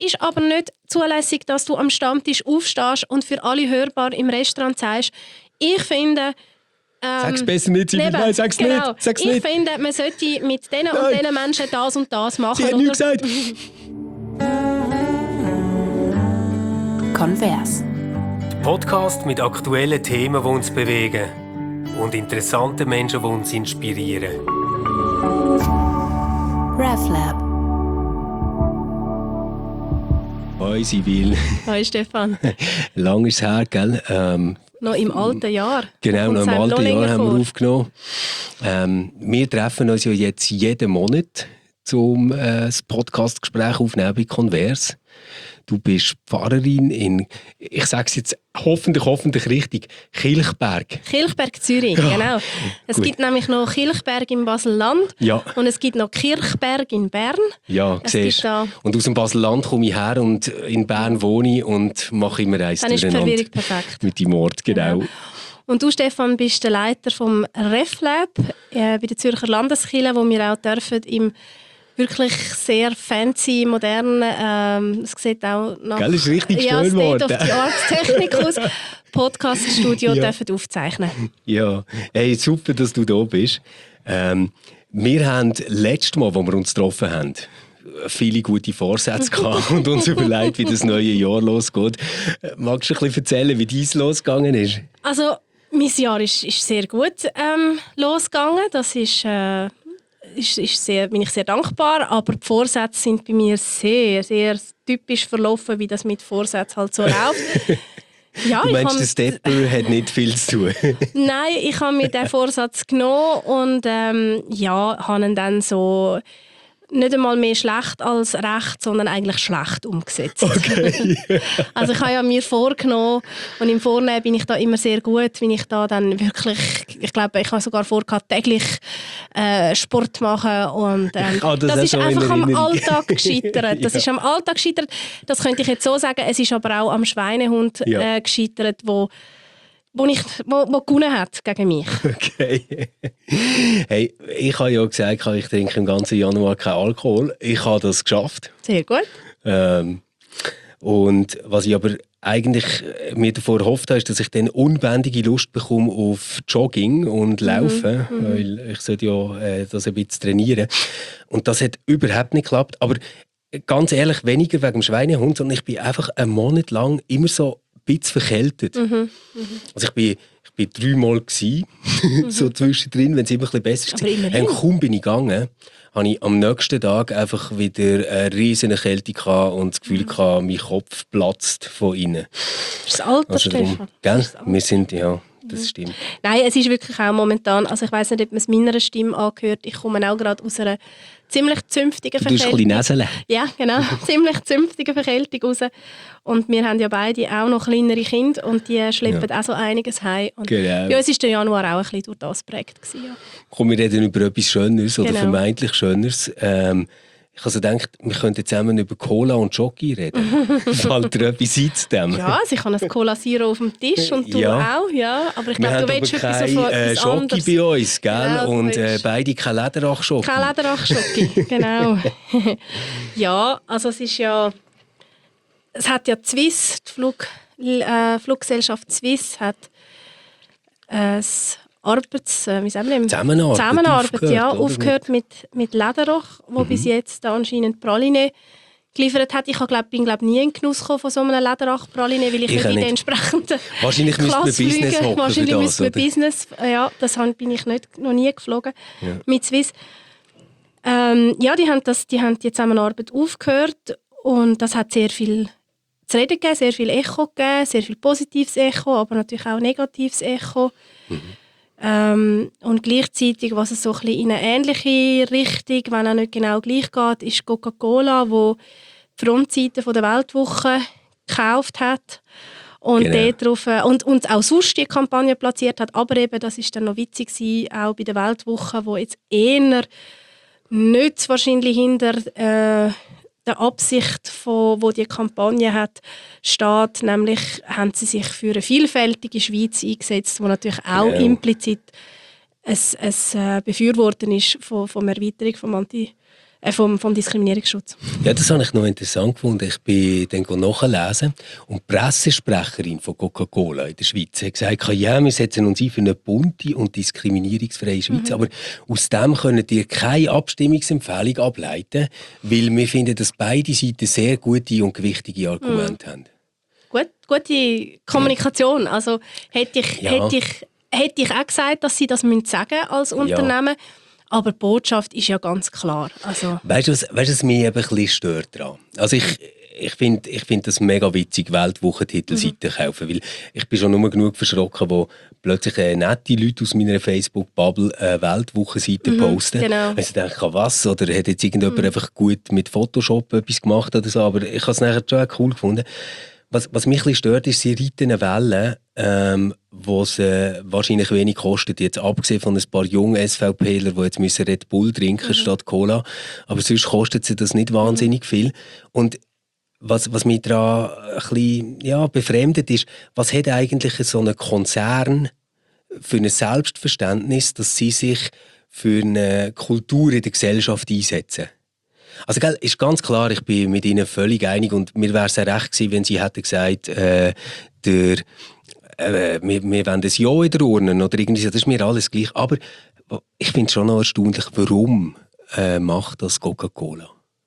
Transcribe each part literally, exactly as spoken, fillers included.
ist aber nicht zulässig, dass du am Stammtisch aufstehst und für alle hörbar im Restaurant sagst, ich finde... Ähm, sag's besser nicht, Sibyl. Nein, sag's genau. nicht. Sag's ich nicht. finde, man sollte mit diesen und diesen Menschen das und das machen. Sie hat nichts gesagt. Converse. Podcast mit aktuellen Themen, die uns bewegen und interessanten Menschen, die uns inspirieren. RefLab. Hoi Sibyl. Hoi Stefan. Lang ist es her, gell? Ähm, noch im alten Jahr. Genau, noch im alten noch Jahr haben wir aufgenommen. Ähm, wir treffen uns ja jetzt jeden Monat zum äh, Podcast-Gespräch aufnehmen bei Converse. Du bist Pfarrerin in, ich sage es jetzt hoffentlich, hoffentlich richtig, Kilchberg. Kilchberg, Zürich, ja, genau. Es gut. gibt nämlich noch Kilchberg im Basel-Land ja. und es gibt noch Kirchberg in Bern. Ja, siehst du. Und aus dem Basel-Land komme ich her und in Bern wohne ich und mache immer eins durcheinander. Dann ist die Verwirrung perfekt. Mit dem Ort, genau. genau. Und du, Stefan, bist der Leiter vom RefLab äh, bei der Zürcher Landeskirche, wo wir auch dürfen im wirklich sehr fancy, modern, ähm, es sieht auch nach Gell, ist richtig ja, schön State of the Art Technik aus, Podcast-Studio ja. dürfen aufzeichnen. Ja, hey, super, dass du da bist. Ähm, wir haben letztes Mal, als wir uns getroffen haben, viele gute Vorsätze gehabt und uns überlegt, wie das neue Jahr losgeht. Magst du ein bisschen erzählen, wie dies losgegangen ist? Also, mein Jahr ist, ist sehr gut ähm, losgegangen. Das ist... Äh, Ist, ist sehr, bin ich sehr dankbar, aber die Vorsätze sind bei mir sehr, sehr typisch verlaufen, wie das mit Vorsätzen halt so läuft. Ja, du meinst, ich der Stepper hat nicht viel zu tun? Nein, ich habe mir diesen Vorsatz genommen und ähm, ja, habe ihn dann so nicht einmal mehr schlecht als recht, sondern eigentlich schlecht umgesetzt. Okay. Also ich habe ja mir vorgenommen und im Vornehmen bin ich da immer sehr gut, wenn ich da dann wirklich, ich glaube, ich habe sogar vorgehabt, täglich äh, Sport machen und ähm, oh, das, das ist einfach am Erinnerung. Alltag gescheitert. Das ja. ist am Alltag gescheitert. Das könnte ich jetzt so sagen. Es ist aber auch am Schweinehund ja. äh, gescheitert, wo wo, ich, wo, wo gewonnen hat gegen mich. Okay. Hey, ich habe ja gesagt, ich trinke im ganzen Januar keinen Alkohol. Ich habe das geschafft. Sehr gut. Ähm, und was ich aber eigentlich mir davor erhofft habe, ist, dass ich dann unbändige Lust bekomme auf Jogging und Laufen, mhm. weil ich sollte ja äh, das ein bisschen trainieren. Und das hat überhaupt nicht geklappt. Aber ganz ehrlich, weniger wegen dem Schweinehund, sondern ich bin einfach einen Monat lang immer so ein bisschen verkältet. Mhm. Mhm. Also ich bin, ich bin dreimal gsi, mhm. so zwischendrin, wenn es immer ein bisschen besser ist. Und kaum bin ich gegangen, hatte ich am nächsten Tag einfach wieder eine riesige Kälte und das Gefühl, mhm. mein Kopf platzt von innen. Das ist das Alter, also darum, Stefan. Gell? Das Alter. Wir sind, ja, das stimmt. Nein, es ist wirklich auch momentan, also ich weiss nicht, ob man es meiner Stimme angehört, ich komme auch gerade aus einer ziemlich zünftigen Verkältung. Du hast ein bisschen Näseln. Ja, genau, ziemlich zünftige Verkältung raus. Und wir haben ja beide auch noch kleinere Kinder und die schleppen ja. auch so einiges heim. Und genau. Ja, es war der Januar auch ein bisschen durch das geprägt. Ja. Komm, wir reden über etwas Schöneres oder genau. vermeintlich Schöneres. Ähm, ich habe so gedacht, wir könnten zusammen über Cola und Jockey reden. Fällt dir etwas ein zu dem? Ja, also ich habe ein Cola Zero auf dem Tisch und du ja. auch. Ja. Aber ich glaube, du willst etwas kein, so äh, etwas Jockey anderes. bei uns, gell? Genau, und äh, beide kein Lederach-Jockey. Kein Lederach-Jockey, genau. Ja, also es ist ja... Es hat ja die Swiss, die Flug, äh, Fluggesellschaft Swiss hat äh, Arbeits, äh, wie sagen wir, Zusammenarbeit, Zusammenarbeit aufgehört, ja, oder? aufgehört mit, mit Lederach, wo mhm. bis jetzt da anscheinend Praline geliefert hat. Ich glaub, bin glaub, nie in Genuss von so einem Lederach-Praline, weil ich, ich nicht in den entsprechenden Wahrscheinlich müsste man Business hocken. Wahrscheinlich das, müsste man Business, ja, das bin ich nicht, noch nie geflogen ja. mit Swiss. Ähm, ja, die haben, das, die haben die Zusammenarbeit aufgehört und das hat sehr viel zu reden gegeben, sehr viel Echo gegeben, sehr viel positives Echo, aber natürlich auch negatives Echo. Mhm. Ähm, und gleichzeitig, was es so ein bisschen in eine ähnliche Richtung, wenn auch nicht genau gleich geht, ist Coca-Cola, wo die Frontseite von der Weltwoche gekauft hat und, genau. darauf, und, und auch sonst die Kampagne platziert hat. Aber eben, das war dann noch witzig gewesen, auch bei der Weltwoche, wo jetzt eher nicht wahrscheinlich hinter äh, der Absicht, von, wo die Kampagne hat, steht. Nämlich haben sie sich für eine vielfältige Schweiz eingesetzt, wo natürlich auch genau. implizit ein, ein Befürworten ist von, von der Erweiterung vom Anti, äh, vom, vom Diskriminierungsschutz. Ja, das habe ich noch interessant gefunden. Ich bin dann nachlesen und die Pressesprecherin von Coca-Cola in der Schweiz hat gesagt, ja, wir setzen uns ein für eine bunte und diskriminierungsfreie Schweiz, mhm. aber aus dem könnt ihr keine Abstimmungsempfehlung ableiten, weil wir finden, dass beide Seiten sehr gute und gewichtige Argumente mhm. haben. Gut, gute Kommunikation. Also hätte ich, ja. hätte ich, hätte ich auch gesagt, dass sie das sagen müssen als Unternehmen. Ja. Aber die Botschaft ist ja ganz klar. Also weißt du, was, weißt, was mich eben ein bisschen stört daran? Also ich, ich finde ich find das mega witzig, Weltwochentitelseiten mhm. kaufen, weil ich bin schon nur genug verschrocken, wo plötzlich äh, nette Leute aus meiner Facebook-Bubble äh, Weltwochenseiten mhm, posten. Genau. Also ich denke, was? Oder hat jetzt irgendjemand mhm. einfach gut mit Photoshop etwas gemacht oder so? Aber ich habe es nachher schon auch cool gefunden. Was, was mich ein bisschen stört, ist, sie reiten eine Welle, ähm, wo es äh, wahrscheinlich wenig kostet. Jetzt abgesehen von ein paar jungen SVPler, die jetzt müssen Red Bull trinken mhm. statt Cola. Aber sonst kostet sie das nicht wahnsinnig viel. Und was, was mich daran ein bisschen ja, befremdet ist, was hat eigentlich so ein Konzern für ein Selbstverständnis, dass sie sich für eine Kultur in der Gesellschaft einsetzen? Also, gell, ist ganz klar, ich bin mit Ihnen völlig einig und mir wäre es ja recht gewesen, wenn Sie hätten gesagt, äh, der, äh, wir, wir wollen ein Ja in der Urne oder irgendwie, das ist mir alles gleich. Aber ich finde es schon noch erstaunlich, warum äh, macht das Coca-Cola?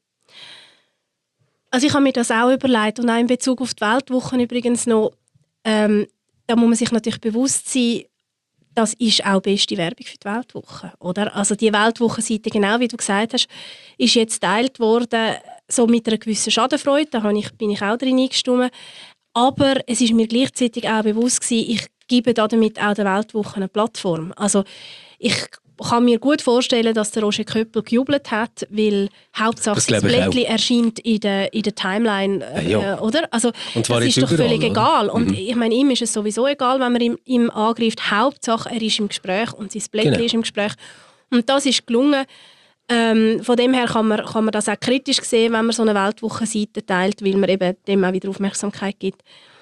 Also ich habe mir das auch überlegt und auch in Bezug auf die Weltwochen übrigens noch, ähm, da muss man sich natürlich bewusst sein, das ist auch beste Werbung für die Weltwoche, oder? Also die Weltwochenseite, genau wie du gesagt hast, ist jetzt geteilt worden, so mit einer gewissen Schadenfreude, da habe ich, bin ich auch drin eingestimmt. Aber es ist mir gleichzeitig auch bewusst gewesen, ich gebe damit auch der Weltwoche eine Plattform. Also ich kann mir gut vorstellen, dass der Roger Köppel gejubelt hat, weil Hauptsache das, das Blättchen erscheint in der, in der Timeline, äh, ja. oder? Also und das ist doch überall, völlig oder? Egal. Und mhm. ich meine, ihm ist es sowieso egal, wenn man ihm, ihm angreift. Hauptsache, er ist im Gespräch und sein Blättchen genau. ist im Gespräch. Und das ist gelungen. Ähm, von dem her kann man, kann man das auch kritisch sehen, wenn man so eine Weltwochenseite teilt, weil man eben dem auch wieder Aufmerksamkeit gibt.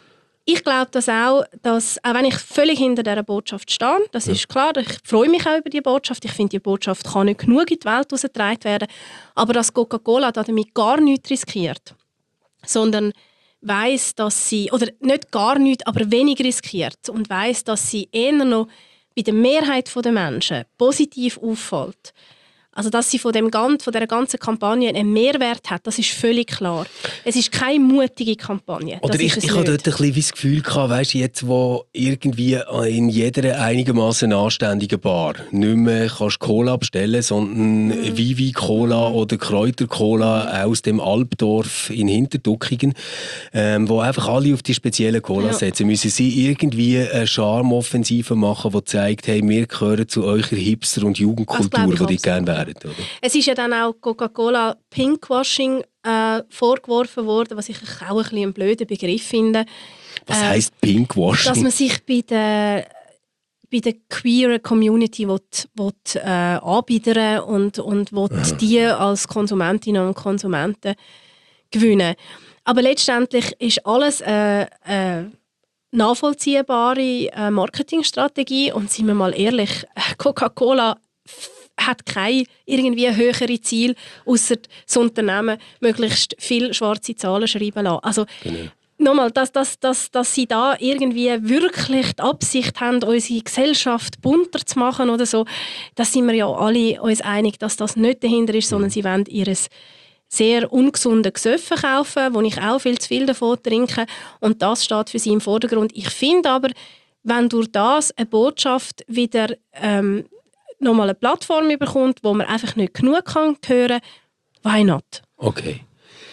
Ich glaube das auch, dass, auch wenn ich völlig hinter dieser Botschaft stehe, das ja. ist klar, ich freue mich auch über diese Botschaft, ich finde, die Botschaft kann nicht genug in die Welt herausgetragen werden, aber dass Coca-Cola damit gar nichts riskiert, sondern weiss, dass sie, oder nicht gar nichts, aber wenig riskiert und weiss, dass sie eher noch bei der Mehrheit der Menschen positiv auffällt. Also, dass sie von, dem, von dieser ganzen Kampagne einen Mehrwert hat, das ist völlig klar. Es ist keine mutige Kampagne. Oder ich, ich hatte dort ein bisschen das Gefühl, gehabt, weißt, jetzt wo irgendwie in jeder einigermaßen anständigen Bar nicht mehr kannst Cola bestellen, sondern mhm. Vivi-Cola mhm. oder Kräuter-Cola aus dem Albdorf in Hinterduckingen, ähm, wo einfach alle auf die speziellen Cola ja. setzen, müssen sie irgendwie eine Charme-Offensive machen, die zeigt, hey, wir gehören zu eurer Hipster- und Jugendkultur, die ich gerne wäre. Oder? Es ist ja dann auch Coca-Cola Pinkwashing äh, vorgeworfen worden, was ich auch ein bisschen einen blöden Begriff finde. Was äh, heisst Pinkwashing? Dass man sich bei der, bei der queer Community will, will, äh, anbiedern und, und will die als Konsumentinnen und Konsumenten gewinnen. Aber letztendlich ist alles äh, äh, nachvollziehbare äh, Marketingstrategie und seien wir mal ehrlich, Coca-Cola hat kein irgendwie höhere Ziel, ausser das Unternehmen möglichst viele schwarze Zahlen schreiben lassen. Also, genau. Nochmal, dass, dass, dass, dass sie da irgendwie wirklich die Absicht haben, unsere Gesellschaft bunter zu machen oder so, da sind wir ja alle uns einig, dass das nicht dahinter ist, sondern sie wollen ihr sehr ungesunde Gesöffe kaufen, wo ich auch viel zu viel davon trinke, und das steht für sie im Vordergrund. Ich finde aber, wenn durch das eine Botschaft wieder ähm, nochmal eine Plattform bekommt, wo man einfach nicht genug kann hören, why not? Okay.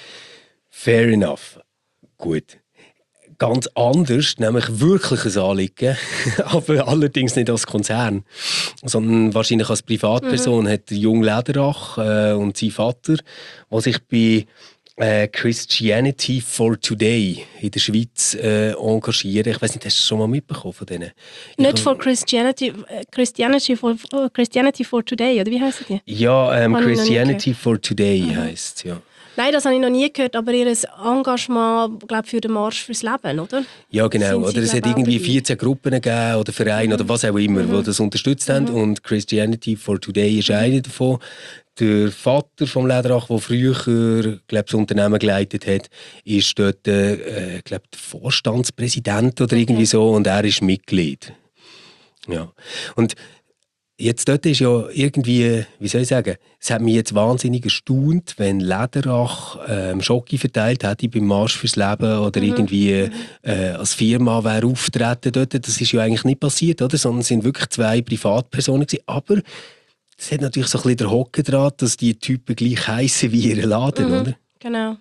Fair enough. Gut. Ganz anders, nämlich wirklich ein Anliegen, aber allerdings nicht als Konzern, sondern wahrscheinlich als Privatperson, mhm. hat der Jung Lederach äh, und sein Vater, der sich bei äh, Christianity for Today in der Schweiz äh, engagieren. Ich weiß nicht, hast du das schon mal mitbekommen von denen? Nicht for Christianity, Christianity for, oh, Christianity for Today, oder wie heisst die? Ja, ähm, Christianity for Today mhm. heisst es, ja. Nein, das habe ich noch nie gehört, aber ihr Engagement, glaube ich, für den Marsch fürs Leben, oder? Ja, genau. Oder es hat irgendwie vierzehn Gruppen gegeben oder Vereine mhm. oder was auch immer, mhm. die das unterstützt haben. Mhm. Und Christianity for Today ist mhm. eine davon. der Vater vom Lederach, der früher glaub, das Unternehmen geleitet hat, ist dort äh, glaub, der Vorstandspräsident oder irgendwie so und er ist Mitglied. Ja. Und jetzt dort ist ja irgendwie, wie soll ich sagen, es hat mich jetzt wahnsinnig erstaunt, wenn Lederach ähm, Schocke verteilt hätte beim Marsch fürs Leben oder mhm. irgendwie äh, als Firma wäre auftreten dort. Das ist ja eigentlich nicht passiert, oder? Sondern es sind wirklich zwei Privatpersonen gewesen. Aber es hat natürlich so ein bisschen der Hocken dran, dass die Typen gleich heissen wie ihr Laden, mhm. oder? Genau.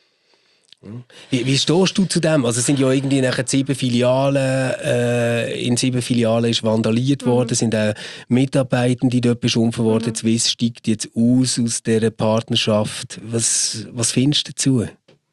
Wie, wie stehst du zu dem? Also es sind ja irgendwie nachher sieben Filialen, äh, in sieben Filialen ist vandaliert worden, mhm. sind auch Mitarbeitende dort beschimpft worden. Mhm. Swiss steigt jetzt aus aus dieser Partnerschaft. Was, was findest du dazu?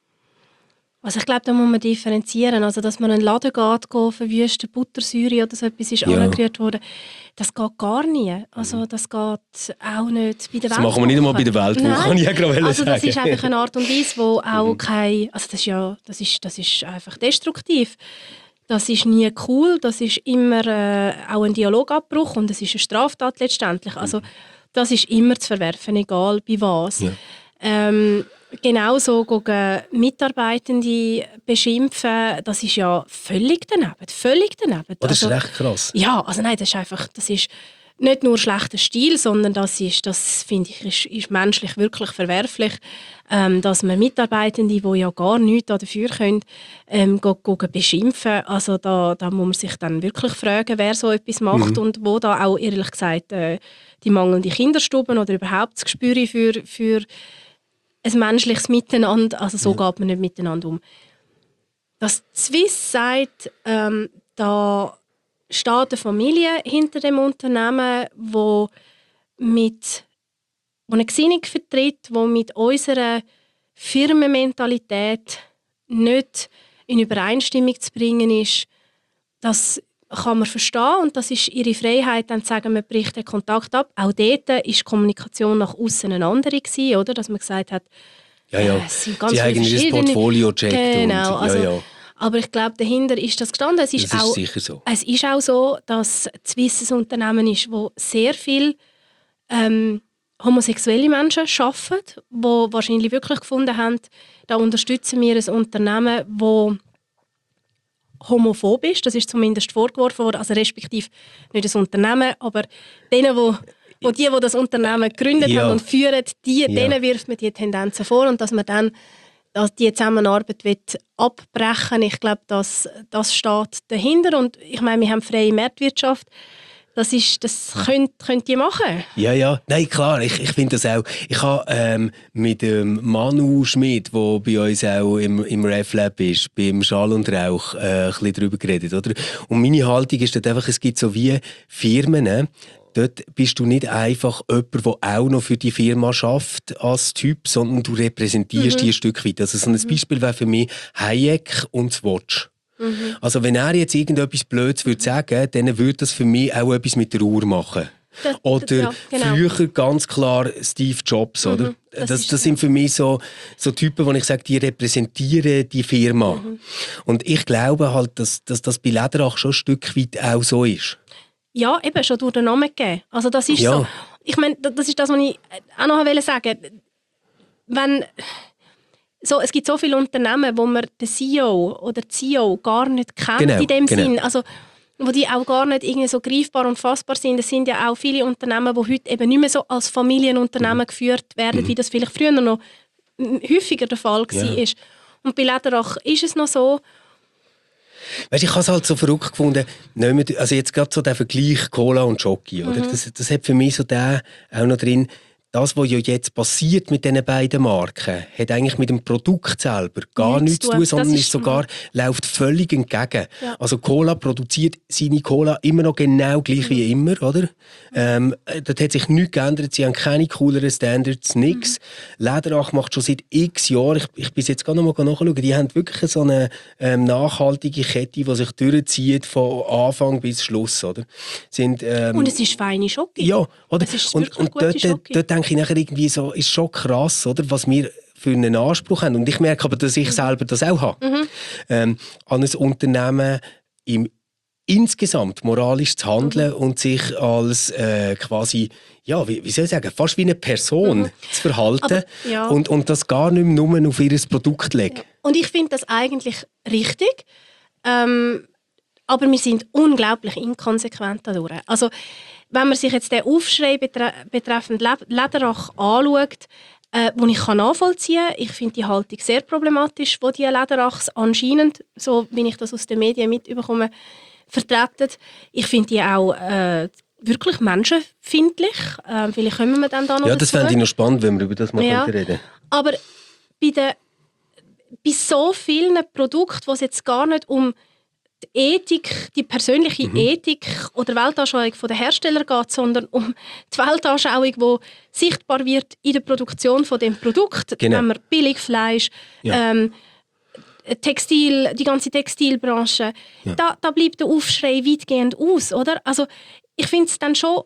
Also ich glaube, da muss man differenzieren. Also, dass man einen Laden geht, geht verwüsten, Buttersäure oder so etwas ist ja. angerührt worden, das geht gar nie. Also das geht auch nicht bei der Welt. Das machen wir nicht einmal bei der Weltwoche, kann ich ja gerade also das sagen. ist einfach eine Art und Weise, wo auch kein... Also das ist ja, das ist, das ist einfach destruktiv. Das ist nie cool, das ist immer äh, auch ein Dialogabbruch und es ist eine Straftat letztendlich. Also das ist immer zu verwerfen, egal bei was. Ja. Ähm, genauso gegen Mitarbeitende beschimpfen, das ist ja völlig daneben. Völlig daneben. Oh, das also, ist recht krass. Ja, also nein, das ist einfach, das ist nicht nur schlechter Stil, sondern das ist, das finde ich, ist, ist menschlich wirklich verwerflich, ähm, dass man Mitarbeitende, die ja gar nichts dafür können, ähm, go, go beschimpfen. Also da, da muss man sich dann wirklich fragen, wer so etwas macht mhm. und wo da auch ehrlich gesagt äh, die mangelnde Kinderstuben oder überhaupt das Gespür für, für ein menschliches Miteinander, also so ja. geht man nicht miteinander um. Dass Swiss sagt, ähm, da steht eine Familie hinter dem Unternehmen, wo mit wo eine Gesinnung vertritt, wo mit unserer Firmenmentalität nicht in Übereinstimmung zu bringen ist, das kann man verstehen und das ist ihre Freiheit, dann zu sagen, man bricht den Kontakt ab. Auch dort war die Kommunikation nach außen eine andere gewesen, oder? Dass man gesagt hat, ja, ja. Äh, es sind ganz Sie haben das Portfolio gecheckt. Genau, und, also, ja, ja. Aber ich glaube, dahinter ist das gestanden. Es ist, das ist auch, sicher so. Es ist auch so, dass Swiss ein Unternehmen ist, wo sehr viel ähm, homosexuelle Menschen arbeiten, die wahrscheinlich wirklich gefunden haben, da unterstützen wir ein Unternehmen, das homophob ist. Das ist zumindest vorgeworfen worden, also respektive nicht ein Unternehmen, aber denen, wo, wo die, die das Unternehmen gegründet ja. haben und führen, die, ja. denen wirft man die Tendenzen vor und dass man dann dass die Zusammenarbeit wird abbrechen. Ich glaube, das, das steht dahinter und ich meine, wir haben freie Marktwirtschaft. Das, ist, das könnt, könnt ihr machen. Ja, ja. Nein, klar, ich, ich finde das auch. Ich habe ähm, mit dem Manu Schmidt, der bei uns auch im, im RefLab ist, beim Schall und Rauch, äh, ein bisschen darüber geredet. Oder? Und meine Haltung ist dort einfach, es gibt so wie Firmen, äh, dort bist du nicht einfach jemand, der auch noch für die Firma schafft als Typ, sondern du repräsentierst mhm. die ein Stück weit. Also so ein Beispiel wäre für mich Hayek und Swatch. Mhm. Also wenn er jetzt irgendetwas Blödes würde sagen, dann würde das für mich auch etwas mit der Uhr machen. Das, oder ja, genau. früher ganz klar Steve Jobs, oder? Mhm, das das, das sind für mich so, so Typen, wo ich sage, die repräsentieren die Firma. Mhm. Und ich glaube halt, dass, dass das bei Lederach schon ein Stück weit auch so ist. Ja, eben, schon durch den Namen gegeben. Also das ist ja. so. Ich meine, das ist das, was ich auch noch sagen wollte. Wenn, so, es gibt so viele Unternehmen, wo man den C E O oder die C E O gar nicht kennt genau, in dem genau. Sinn. Also, wo die auch gar nicht irgendwie so greifbar und fassbar sind. Es sind ja auch viele Unternehmen, die heute eben nicht mehr so als Familienunternehmen mhm. geführt werden, mhm. wie das vielleicht früher noch häufiger der Fall war. Ja. Und bei Lederach ist es noch so. Weißt, ich habe es halt so verrückt gefunden, also jetzt gerade so der Vergleich Cola und Jockey, oder? Mhm. Das, das hat für mich so den auch noch drin, das, was ja jetzt passiert mit diesen beiden Marken, hat eigentlich mit dem Produkt selber gar nichts, nichts zu tun, sondern ist, ist sogar, läuft völlig entgegen. Ja. Also Cola produziert seine Cola immer noch genau gleich mhm. wie immer, oder? Ähm, dort hat sich nichts geändert, sie haben keine cooleren Standards, nichts. Mhm. Lederach macht schon seit x Jahren, ich, ich bin jetzt gerade noch mal nachschauen, die haben wirklich so eine ähm, nachhaltige Kette, die sich durchzieht von Anfang bis Schluss, oder? Sind, ähm, und es ist feine Schoki. Ja, oder? Es ist und, und dort, dort, dort denke ich nachher irgendwie so, ist schon krass, oder? Was wir für einen Anspruch haben. Und ich merke aber, dass ich mhm. selber das auch habe. Mhm. Ähm, an ein Unternehmen im insgesamt moralisch zu handeln mhm. und sich als äh, quasi, ja, wie, wie soll ich sagen, fast wie eine Person mhm. zu verhalten Aber, ja. und, und das gar nicht mehr nur auf ihr Produkt legen. Ja. Und ich finde das eigentlich richtig, ähm, aber wir sind unglaublich inkonsequent dadurch. Also, wenn man sich jetzt den Aufschrei betre- betreffend Le- Lederach anschaut, äh, wo ich kann nachvollziehen kann, ich finde die Haltung sehr problematisch, wo die Lederachs anscheinend, so wie ich das aus den Medien mitbekomme, vertreten. Ich finde die auch äh, wirklich menschenfeindlich. Äh, vielleicht kommen wir dann da noch Ja, das fände ich noch spannend, wenn wir über das mal ja. reden. Aber bei, der, bei so vielen Produkten, wo es jetzt gar nicht um die Ethik, die persönliche mhm. Ethik oder Weltanschauung der Hersteller geht, sondern um die Weltanschauung, die sichtbar wird in der Produktion von dem Produkt. Genau. Wenn man Billigfleisch, ja. ähm, Textil, die ganze Textilbranche, ja. da, da bleibt der Aufschrei weitgehend aus, oder? Also ich finde es dann schon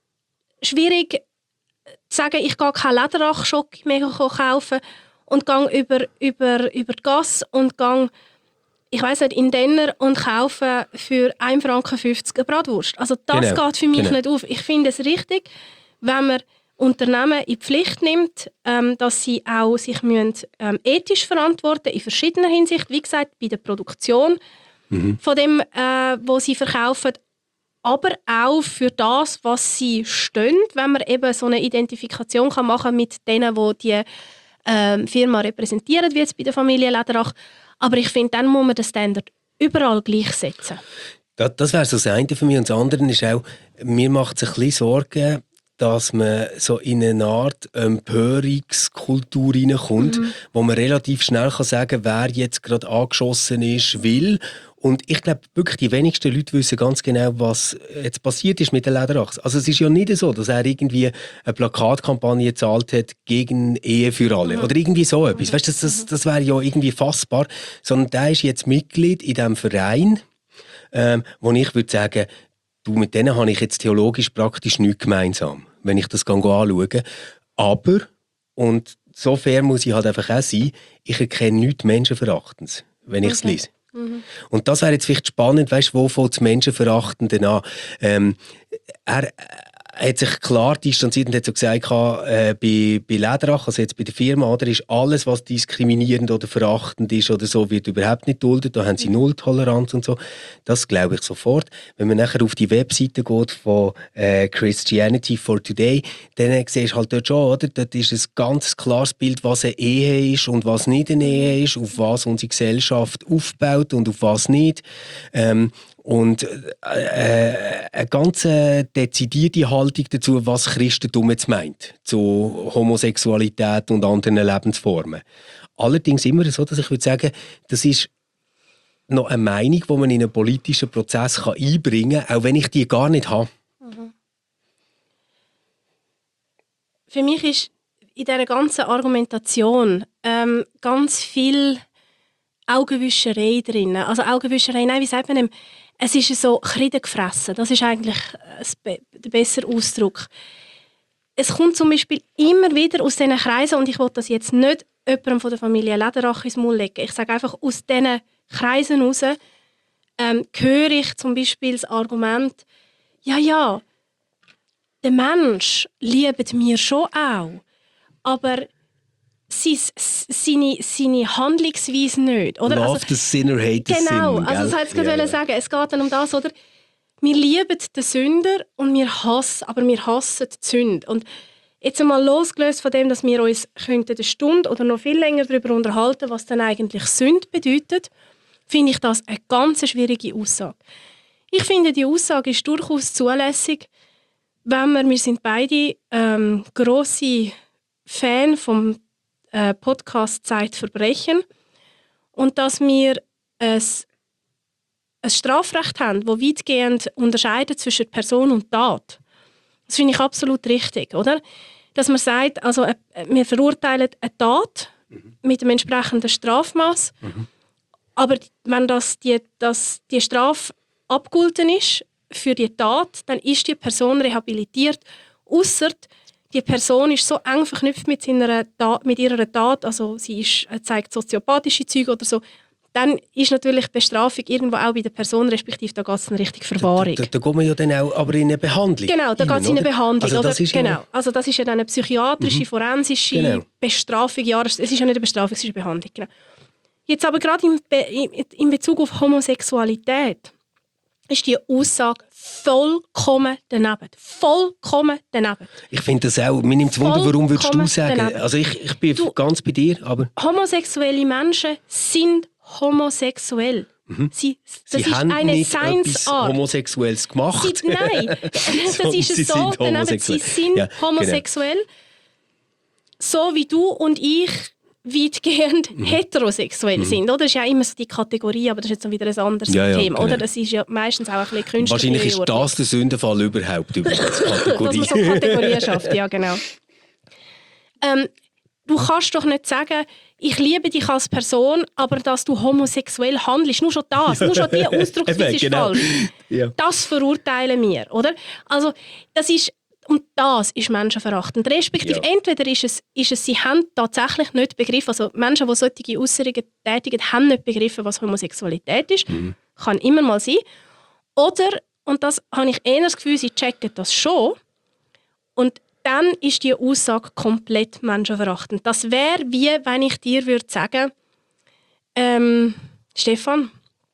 schwierig zu sagen, ich gehe keinen Lederachschock mehr kaufen und gehe über, über, über die Gasse und gehe, ich weiss nicht, in Denner und kaufe für ein Franken fünfzig eine Bratwurst. Also das genau. geht für mich genau. nicht auf. Ich finde es richtig, wenn man Unternehmen in die Pflicht nimmt, ähm, dass sie auch sich müssen, ähm, ethisch verantworten in verschiedener Hinsicht. Wie gesagt, bei der Produktion mhm. von dem, äh, was sie verkaufen, aber auch für das, was sie stehen, wenn man eben so eine Identifikation kann machen mit denen, die die ähm, Firma repräsentieren, wie jetzt bei der Familie Lederach. Aber ich finde, dann muss man den Standard überall gleichsetzen. Das, das wäre so das eine für mich. Und das andere ist auch, mir macht es ein bisschen Sorgen, dass man so in eine Art Empörungskultur hineinkommt, mhm. wo man relativ schnell kann sagen kann, wer jetzt gerade angeschossen ist, will. Und ich glaube, wirklich die wenigsten Leute wissen ganz genau, was jetzt passiert ist mit der Lederachs. Also es ist ja nicht so, dass er irgendwie eine Plakatkampagne gezahlt hat gegen Ehe für alle. Mhm. Oder irgendwie so etwas. Mhm. Weißt du, das, das, das wäre ja irgendwie fassbar. Sondern der ist jetzt Mitglied in diesem Verein, ähm, wo ich würde sagen, du, mit denen habe ich jetzt theologisch praktisch nichts gemeinsam, wenn ich das anschaue. Aber, und so fair muss ich halt einfach auch sein, ich erkenne nichts Menschenverachtens, wenn ich es okay. lese. Mhm. Und das wäre jetzt vielleicht spannend, weißt, wo fängt das Menschenverachtende an? Ähm, er, er hat sich klar distanziert und hat so gesagt, äh, bei, bei Lederach, also jetzt bei der Firma, oder, ist alles, was diskriminierend oder verachtend ist oder so, wird überhaupt nicht duldet. Da haben sie Nulltoleranz und so. Das glaube ich sofort. Wenn man nachher auf die Webseite geht von äh, Christianity for Today, dann siehst du halt dort schon, oder? Dort ist ein ganz klares Bild, was eine Ehe ist und was nicht eine Ehe ist, auf was unsere Gesellschaft aufbaut und auf was nicht. Ähm, Und äh, eine ganz dezidierte Haltung dazu, was Christentum jetzt meint, zu Homosexualität und anderen Lebensformen. Allerdings immer so, dass ich würde sagen, das ist noch eine Meinung, die man in einen politischen Prozess kann einbringen kann, auch wenn ich die gar nicht habe. Mhm. Für mich ist in dieser ganzen Argumentation ähm, ganz viel Augenwischerei drin. Also Augenwischerei, nein, wie sagt man dem? Es ist so Kreide gefressen. Das ist eigentlich der bessere Ausdruck. Es kommt zum Beispiel immer wieder aus diesen Kreisen, und ich will das jetzt nicht jemandem von der Familie Lederach ins Maul legen. Ich sage einfach, aus diesen Kreisen heraus ähm, höre ich zum Beispiel das Argument, ja, ja, der Mensch liebt mir schon auch, aber seine, seine Handlungsweise nicht. Oder? Love also, the sinner, hate the genau, sin. Genau, also das wollte ich gerade yeah. sagen. Es geht dann um das, oder? Wir lieben den Sünder und wir hassen, aber wir hassen die Sünde. Und jetzt einmal losgelöst von dem, dass wir uns könnten eine Stunde oder noch viel länger darüber unterhalten, was dann eigentlich Sünde bedeutet, finde ich das eine ganz schwierige Aussage. Ich finde, die Aussage ist durchaus zulässig, wenn wir, wir sind beide ähm, grosse Fan vom äh, Podcast Zeitverbrechen und dass wir ein, ein Strafrecht haben, das weitgehend unterscheidet zwischen Person und Tat. Das finde ich absolut richtig, oder? Dass man sagt, also äh, wir verurteilen eine Tat mhm. mit dem entsprechenden Strafmaß, mhm. aber wenn das die, das, die Strafe abgegolten ist für die Tat, dann ist die Person rehabilitiert, ausser die Person ist so eng verknüpft mit, seiner Tat, mit ihrer Tat, also sie ist, zeigt soziopathische Züge oder so, dann ist natürlich die Bestrafung irgendwo auch bei der Person, respektive da geht es in Richtung Verwahrung. Da, da, da geht man ja dann auch aber in eine Behandlung. Genau, da geht es in eine Behandlung. Also das, oder? ist Genau. ja... also das ist ja dann eine psychiatrische, mhm. forensische genau. Bestrafung. Ja, es ist ja nicht eine Bestrafung, es ist eine Behandlung. Genau. Jetzt aber gerade in, Be in Bezug auf Homosexualität ist die Aussage vollkommen daneben. Vollkommen daneben. Ich finde das auch, mir nimmt es Wunder, warum würdest du sagen? Daneben. Also ich, ich bin du, ganz bei dir, aber... Homosexuelle Menschen sind homosexuell. Mhm. Sie, das Sie ist haben eine nicht etwas Seinsart. Homosexuelles gemacht. Sie, nein, das ist sie so. Sind daneben, sie sind ja, homosexuell. Genau. So wie du und ich weitgehend mhm. heterosexuell mhm. sind. Oder? Das ist ja immer so die Kategorie, aber das ist jetzt noch wieder ein anderes ja, ja, Thema. Genau. Oder? Das ist ja meistens auch ein bisschen künstlich. Wahrscheinlich ist das der Sündenfall überhaupt über die Kategorie. Dass man so Kategorien schafft, ja genau. Ähm, du kannst doch nicht sagen, ich liebe dich als Person, aber dass du homosexuell handelst. Nur schon das, nur schon die Ausdrucksweise ist genau. falsch. Ja. Das verurteilen wir, oder? Also, das ist... Und das ist menschenverachtend. Respektive, ja. entweder ist es, ist es, sie haben tatsächlich nicht begriffen, also Menschen, die solche Äußerungen tätigen, haben nicht begriffen, was Homosexualität ist. Mhm. Kann immer mal sein. Oder, und das habe ich eher das Gefühl, sie checken das schon. Und dann ist die Aussage komplett menschenverachtend. Das wäre wie, wenn ich dir würde sagen, ähm, Stefan,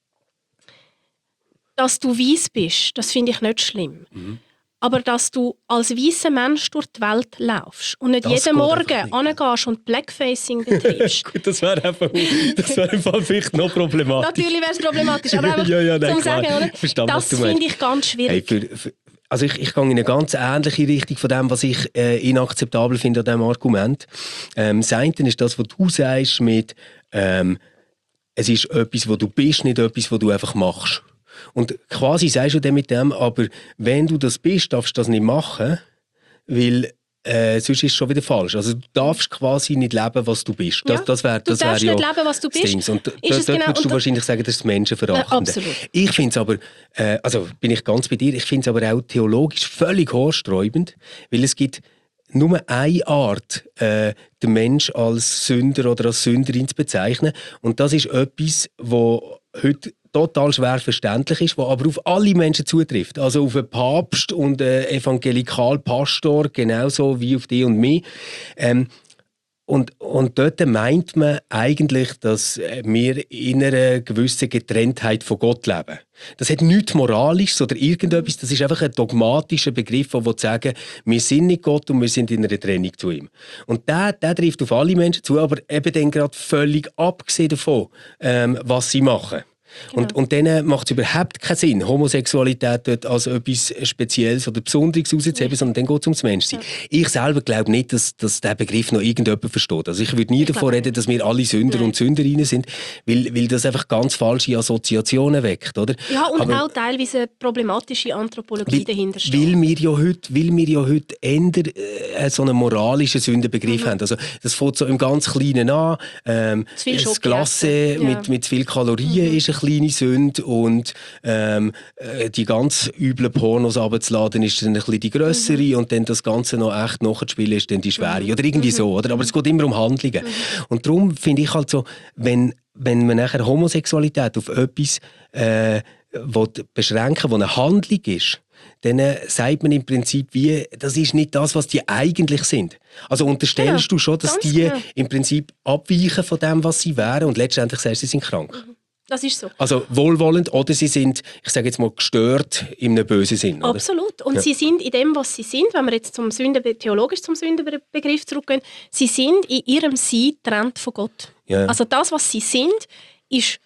dass du weiss bist, das finde ich nicht schlimm. Mhm. Aber dass du als weißer Mensch durch die Welt laufst und nicht das jeden Morgen angehst und Blackfacing betreibst. Gut, das wäre einfach, das wäre im Fall vielleicht noch problematisch. Natürlich wäre es problematisch, aber einfach ja, ja, nein, zum Sagen, oder? Verstand, das finde ich ganz schwierig. Hey, für, für, also ich, ich gehe in eine ganz ähnliche Richtung von dem, was ich äh, inakzeptabel finde an diesem Argument. Ähm, das eine ist das, was du sagst mit ähm, es ist etwas, was du bist, nicht etwas, was du einfach machst. Und quasi sagst du dann mit dem, aber wenn du das bist, darfst du das nicht machen, weil äh, sonst ist es schon wieder falsch. Also du darfst quasi nicht leben, was du bist. Das, ja, das wär, das du darfst wär nicht ja leben, was du bist. Und dort genau, würdest du wahrscheinlich sagen, das ist das Menschenverachtende. Äh, absolut. Ich finde es aber, äh, also bin ich ganz bei dir, ich finde es aber auch theologisch völlig haarsträubend, weil es gibt nur eine Art, äh, den Mensch als Sünder oder als Sünderin zu bezeichnen. Und das ist etwas, wo heute total schwer verständlich ist, was aber auf alle Menschen zutrifft. Also auf einen Papst und einen Evangelikalpastor, genauso wie auf dich und mich. Ähm, und, und dort meint man eigentlich, dass wir in einer gewissen Getrenntheit von Gott leben. Das hat nichts Moralisches oder irgendetwas, das ist einfach ein dogmatischer Begriff, der sagen, wir sind nicht Gott und wir sind in einer Trennung zu ihm. Und der, der trifft auf alle Menschen zu, aber eben dann gerade völlig abgesehen davon, ähm, was sie machen. Genau. Und, und dann macht es überhaupt keinen Sinn, Homosexualität dort als etwas Spezielles oder Besonderes rauszuheben, ja. sondern dann geht es ums Menschsein. Ja. Ich selber glaube nicht, dass, dass der Begriff noch irgendjemand versteht. Also ich würde nie ich davon reden, dass wir alle Sünder Nein. und Sünderinnen sind, weil, weil das einfach ganz falsche Assoziationen weckt. Oder? Ja, und aber, auch teilweise problematische Anthropologie weil, dahinter steht. Weil wir ja heute, weil wir ja heute eher äh, so einen moralischen Sündenbegriff mhm. haben. Also das fängt so im ganz Kleinen an. Ähm, das Glasse ja. mit, mit zu viel Kalorien mhm. ist ein kleine Sünde und ähm, die ganz üblen Pornos runterzuladen ist dann ein bisschen die grössere mhm. und dann das Ganze noch echt nachzuspielen ist dann die schwere. Mhm. Oder irgendwie mhm. so. Oder? Aber es geht immer um Handlungen. Mhm. Und darum finde ich halt so, wenn, wenn man nachher Homosexualität auf etwas äh, beschränken will, was eine Handlung ist, dann äh, sagt man im Prinzip, wie, das ist nicht das, was die eigentlich sind. Also unterstellst genau. du schon, dass Ganz die genau. im Prinzip abweichen von dem, was sie wären und letztendlich sagst du, sie sind krank. Mhm. Das ist so. Also wohlwollend oder sie sind, ich sage jetzt mal, gestört in einem bösen Sinn. Oder? Absolut. Und ja. sie sind in dem, was sie sind, wenn wir jetzt zum Sünden, theologisch zum Sündenbegriff zurückgehen, sie sind in ihrem Sein getrennt von Gott. Ja. Also das, was sie sind, ist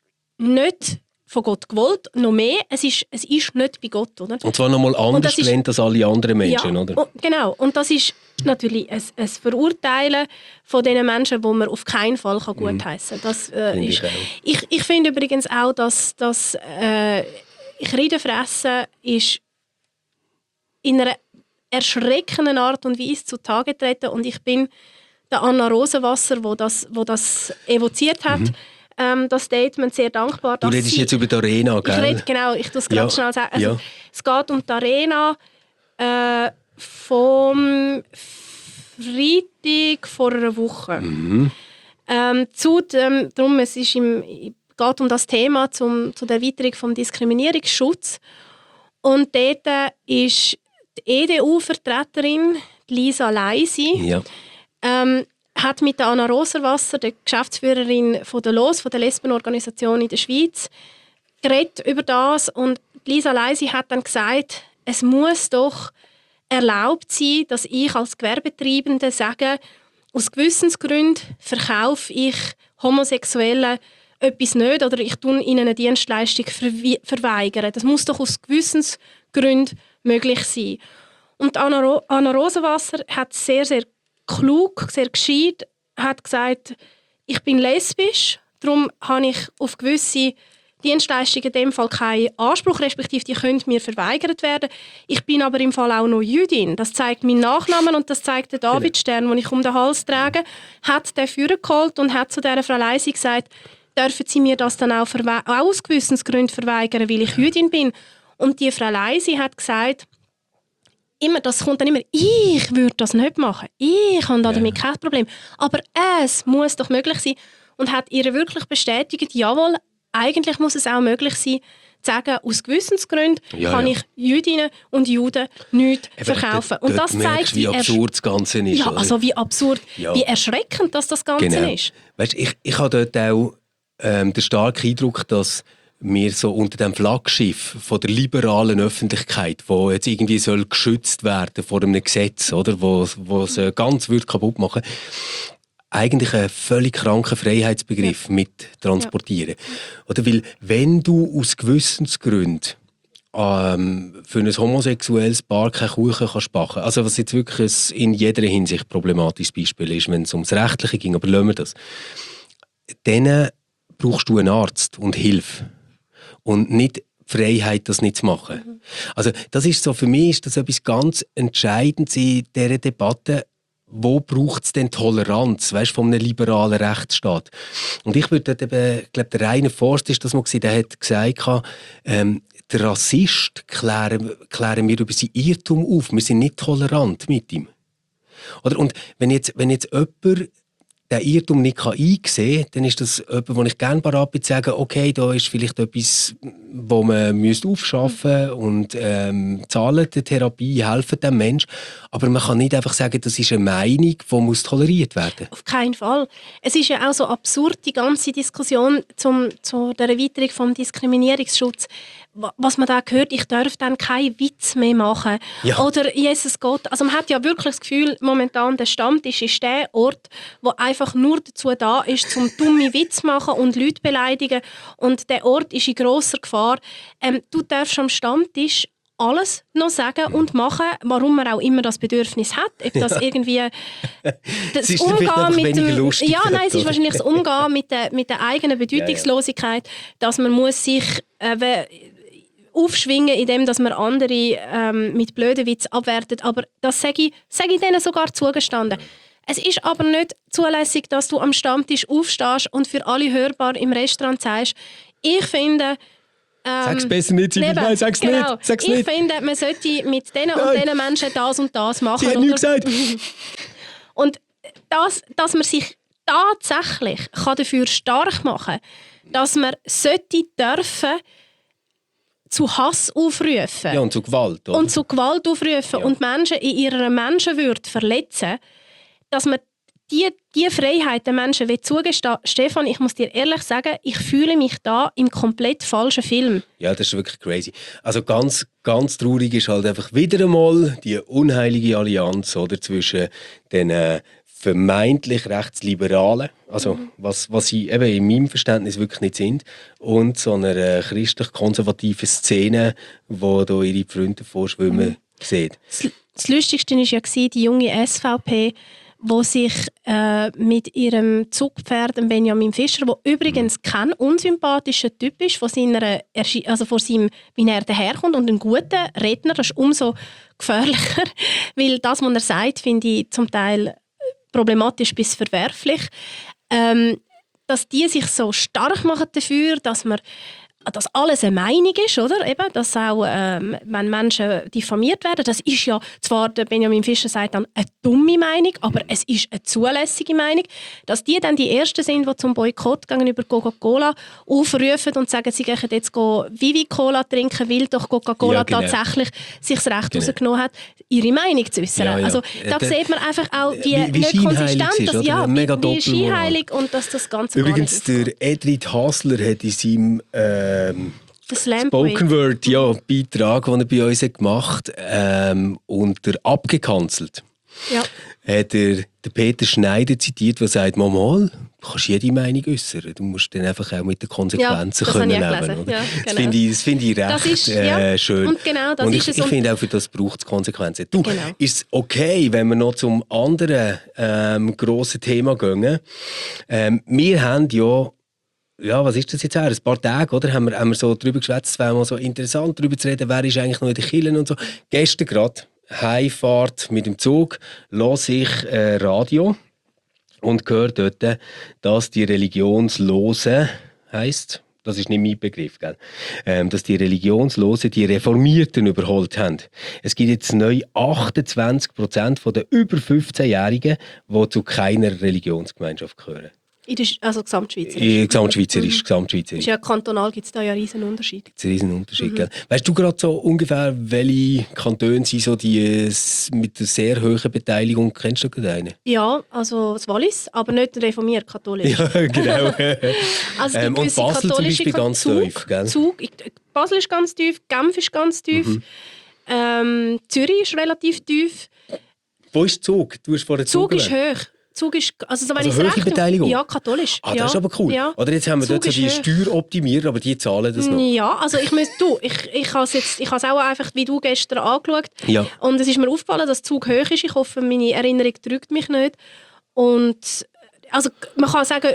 nicht von Gott gewollt, noch mehr, es ist, es ist nicht bei Gott. Oder? Und zwar noch mal anders gelernt als alle anderen Menschen, ja, oder? Und, genau, und das ist natürlich ein, ein Verurteilen von den Menschen, die man auf keinen Fall gutheissen kann. Das, äh, find ist, ich ich, ich finde übrigens auch, dass, dass äh, Kreidenfressen ist in einer erschreckenden Art und Weise zutage treten und ich bin der Anna Rosenwasser, wo das, wo das evoziert hat, mhm. ähm, das Statement, sehr dankbar. Du redest jetzt über die Arena, gell? Ich rede, genau, ich muss es gerade ja. schnell sagen. Also, ja. Es geht um die Arena äh, vom Freitag vor einer Woche. Mhm. Ähm, zu dem, darum, es ist im, geht um das Thema zum, zu der Erweiterung vom Diskriminierungsschutz. Und dort ist die E D U-Vertreterin Lisa Leisi, ja. ähm, hat mit der Anna Roserwasser, der Geschäftsführerin von der L O S, von der Lesbenorganisation in der Schweiz, geredet über das. Und Lisa Leisi hat dann gesagt, es muss doch erlaubt sein, dass ich als Gewerbetreibende sage, aus Gewissensgründen verkaufe ich Homosexuellen etwas nicht oder ich tue ihnen eine Dienstleistung verweigern. Das muss doch aus Gewissensgründen möglich sein. Und Anna, Ro- Anna Rosenwasser hat sehr, sehr klug, sehr gescheit, hat gesagt, ich bin lesbisch, darum habe ich auf gewisse Dienstleistungen in dem Fall keinen Anspruch, respektive die können mir verweigert werden. Ich bin aber im Fall auch noch Jüdin. Das zeigt mein Nachnamen und das zeigt der Davidstern, den ich um den Hals trage. Hat den vorgeholt und hat zu dieser Frau Leisi gesagt, dürfen Sie mir das dann auch, verwe- auch aus Gewissensgründen verweigern, weil ich Jüdin bin. Und die Frau Leisi hat gesagt, immer, das kommt dann immer, ich würde das nicht machen. Ich habe damit ja. kein Problem. Aber es muss doch möglich sein. Und hat ihr wirklich bestätigt, jawohl, eigentlich muss es auch möglich sein, zu sagen, aus Gewissensgründen ja, kann ja. ich Jüdinnen und Juden nichts Eben, verkaufen. Dort, und das dort zeigt, wie absurd das Ganze ist. Ja, oder? also wie absurd, ja. wie erschreckend dass das Ganze genau. ist. Weißt, ich, ich habe dort auch ähm, den starken Eindruck, dass wir so unter dem Flaggschiff von der liberalen Öffentlichkeit, wo jetzt irgendwie soll geschützt werden vor einem Gesetz, oder, wo, wo es äh, ganz wird kaputt machen, eigentlich einen völlig kranken Freiheitsbegriff ja. mit transportieren. Ja. Oder weil, wenn du aus Gewissensgründen ähm, für ein homosexuelles Paar keine Kuchen kannst backen, also was jetzt wirklich ein, in jeder Hinsicht problematisches Beispiel ist, wenn es ums Rechtliche ging, aber lassen wir das, dann brauchst du einen Arzt und Hilfe. Und nicht die Freiheit, das nicht zu machen. Mhm. Also das ist so, für mich ist das etwas ganz Entscheidendes in dieser Debatte. Wo braucht es denn Toleranz, weißt, von einem liberalen Rechtsstaat? Und ich würde dort eben, ich glaube, der Rainer Forst ist das mal gewesen, der hat gesagt, ähm, der Rassist klären, klären wir über sein Irrtum auf. Wir sind nicht tolerant mit ihm. Oder? Und wenn jetzt, wenn jetzt jemand den Irrtum nicht einsehen kann, dann ist das etwas, wo ich gerne bereit bin zu sagen, okay, da ist vielleicht etwas, wo man müsste aufschaffen müsste und ähm, zahlen der Therapie, helfen dem Menschen. Aber man kann nicht einfach sagen, das ist eine Meinung, die muss toleriert werden. Auf keinen Fall. Es ist ja auch so absurd, die ganze Diskussion zum, zu der Erweiterung vom Diskriminierungsschutz. Was man da hört, ich darf dann keinen Witz mehr machen. Ja. Oder Jesus Gott. Also man hat ja wirklich das Gefühl, momentan der Stammtisch ist der Ort, wo einfach nur dazu da ist, zum dumme Witz machen und Leute beleidigen. Und der Ort ist in grosser Gefahr. Ähm, du darfst am Stammtisch alles noch sagen und machen, warum man auch immer das Bedürfnis hat. Ob das ja. irgendwie das es ist Umgehen mit dem, lustig, ja, nein, es ist wahrscheinlich das Umgehen mit der, mit der eigenen Bedeutungslosigkeit, ja, ja. dass man muss sich äh, aufschwingen, indem dass man andere ähm, mit blöden Witz abwertet. Aber das sage ich, sage ich denen sogar zugestanden. Es ist aber nicht zulässig, dass du am Stammtisch aufstehst und für alle hörbar im Restaurant sagst, ich finde, Ähm, sag's besser nicht, Sibyl. Nein, sag's genau. nicht. Sag's ich nicht. finde, man sollte mit diesen und diesen Menschen das und das machen. Sie hat nichts gesagt. Und das, dass man sich tatsächlich kann dafür stark machen kann, dass man sollte dürfen zu Hass aufrufen. Ja, und zu Gewalt. Oder? Und zu Gewalt aufrufen ja. und Menschen in ihrer Menschenwürde verletzen, dass man die, die Freiheit den Menschen will zugestehen. Stefan, ich muss dir ehrlich sagen, ich fühle mich da im komplett falschen Film. Ja, das ist wirklich crazy. Also ganz, ganz traurig ist halt einfach wieder einmal die unheilige Allianz, oder, zwischen den äh, vermeintlich Rechtsliberalen, also mhm. was, was sie eben in meinem Verständnis wirklich nicht sind, und so einer äh, christlich-konservativen Szene, die da ihre Freunde vorschwimmen mhm. sieht. Das, das Lustigste war ja die junge S V P, wo sich äh, mit ihrem Zugpferd Benjamin Fischer, der übrigens mhm. kein unsympathischer Typ ist, von, seiner, also von seinem, wie er daherkommt, und ein guter Redner, das ist umso gefährlicher, weil das, was er sagt, finde ich zum Teil problematisch bis verwerflich, ähm, dass die sich so stark machen dafür, dass man dass alles eine Meinung ist, oder? Eben, dass auch, ähm, wenn Menschen diffamiert werden, das ist ja zwar, der Benjamin Fischer sagt dann, eine dumme Meinung, aber es ist eine zulässige Meinung, dass die dann die Ersten sind, die zum Boykott gegenüber Coca-Cola aufrufen und sagen, sie gehen jetzt Vivi-Cola trinken, weil doch Coca-Cola ja, genau. tatsächlich sich das Recht genau. rausgenommen hat, ihre Meinung zu äußern. Ja, ja. Also da äh, sieht man einfach auch, wie, wie nicht konsistent ist, dass, ja, mega wie scheinheilig und dass das Ganze Übrigens, gar nicht der Edrit Hasler hat in seinem ähm, Spoken Word ja, Beitrag, den er bei uns hat gemacht hat, ähm, unter abgekanzelt. Ja. Hat er den Peter Schneider zitiert, der sagt, mal, mal, du kannst jede Meinung äußern. Du musst dann einfach auch mit den Konsequenzen ja, können leben. Ja, genau. Das finde ich, das find ich recht ist, äh, ja. schön. Und, genau, das und ich, ist ich finde auch, für das braucht es Konsequenzen. Du, genau. Ist es okay, wenn wir noch zum anderen ähm, grossen Thema gehen? Ähm, wir haben ja, ja, was ist das jetzt her? Ein paar Tage, oder? Haben wir, haben wir so darüber geschwätzt, es wäre mal so interessant, darüber zu reden, wer ist eigentlich noch in den Kirchen und so. Gestern gerade, Heimfahrt mit dem Zug, höre ich äh, Radio und höre dort, dass die Religionslosen, heisst, das ist nicht mein Begriff, gell? Ähm, dass die Religionslosen die Reformierten überholt haben. Es gibt jetzt neu achtundzwanzig Prozent der über fünfzehnjährigen, die zu keiner Religionsgemeinschaft gehören. Also gesamtschweizerisch? Gesamtschweizerisch, mhm. gesamtschweizerisch. Ja, kantonal gibt es da ja einen riesen Unterschied. Gibt's einen riesen Unterschied, mhm. Weißt du gerade so ungefähr, welche Kantone sind so die mit der sehr hohen Beteiligung? Kennst du gerade einen? Ja, also das Wallis, aber nicht reformiert katholisch. Ja, genau. Also ähm, und Basel zum Beispiel ganz Zug, tief, gell? Zug, Basel ist ganz tief, Genf ist ganz tief, mhm. ähm, Zürich ist relativ tief. Wo ist Zug? Du hast vorher Zug Zug ist hoch. Zug ist, also, so, wenn also hohe Beteiligung? Ja, katholisch. Ah, das ja. ist aber cool. Ja. Oder jetzt haben wir Zug dort so die Steueroptimierer, aber die zahlen das noch. Ja, also ich muss, du, ich, ich habe es jetzt, ich habe es auch einfach, wie du gestern angeschaut. Ja. Und es ist mir aufgefallen, dass Zug hoch ist. Ich hoffe, meine Erinnerung trügt mich nicht. Und also man kann sagen,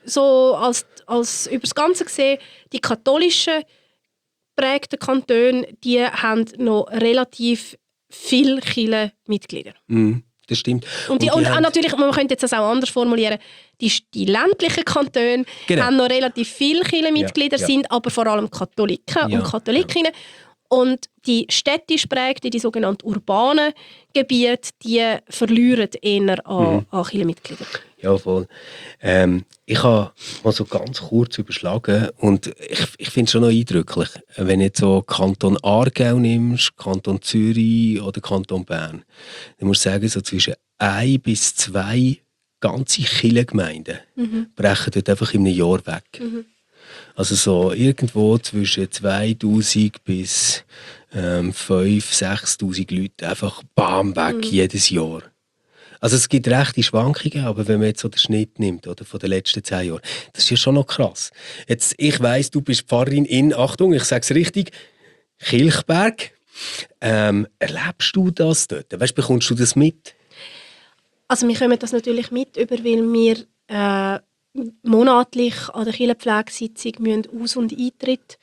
so als, als über das Ganze gesehen, die katholischen geprägten Kantone, die haben noch relativ viele Kirchenmitglieder. Mhm. Das stimmt. Und, die, und, die und haben... natürlich, man könnte jetzt das auch anders formulieren, die, die ländlichen Kantone genau. haben noch relativ viele Kirchenmitglieder, ja, ja. sind aber vor allem Katholiken ja, und Katholikinnen. Ja. Und die städtisch prägten, die sogenannten urbanen Gebiete, die verlieren eher an, mhm. an Kirchenmitglieder. Ja, voll. Ähm, ich habe mal so ganz kurz überschlagen und ich, ich finde es schon noch eindrücklich, wenn du jetzt so Kanton Aargau nimmst, Kanton Zürich oder Kanton Bern, dann musst du sagen, so zwischen ein bis zwei ganze Kirchengemeinden mhm. brechen dort einfach in einem Jahr weg. Mhm. Also so irgendwo zwischen zweitausend bis ähm, fünftausend, sechstausend Leute einfach bam weg mhm. jedes Jahr. Also es gibt rechte Schwankungen, aber wenn man jetzt so den Schnitt nimmt oder, von den letzten zehn Jahren, das ist ja schon noch krass. Jetzt, ich weiss, du bist Pfarrerin in, Achtung, ich sage es richtig, Kilchberg. Ähm, erlebst du das dort? Weißt, bekommst du das mit? Also wir kommen das natürlich mit, über, weil wir äh, monatlich an der Kirchenpflegesitzung Aus- und Eintritt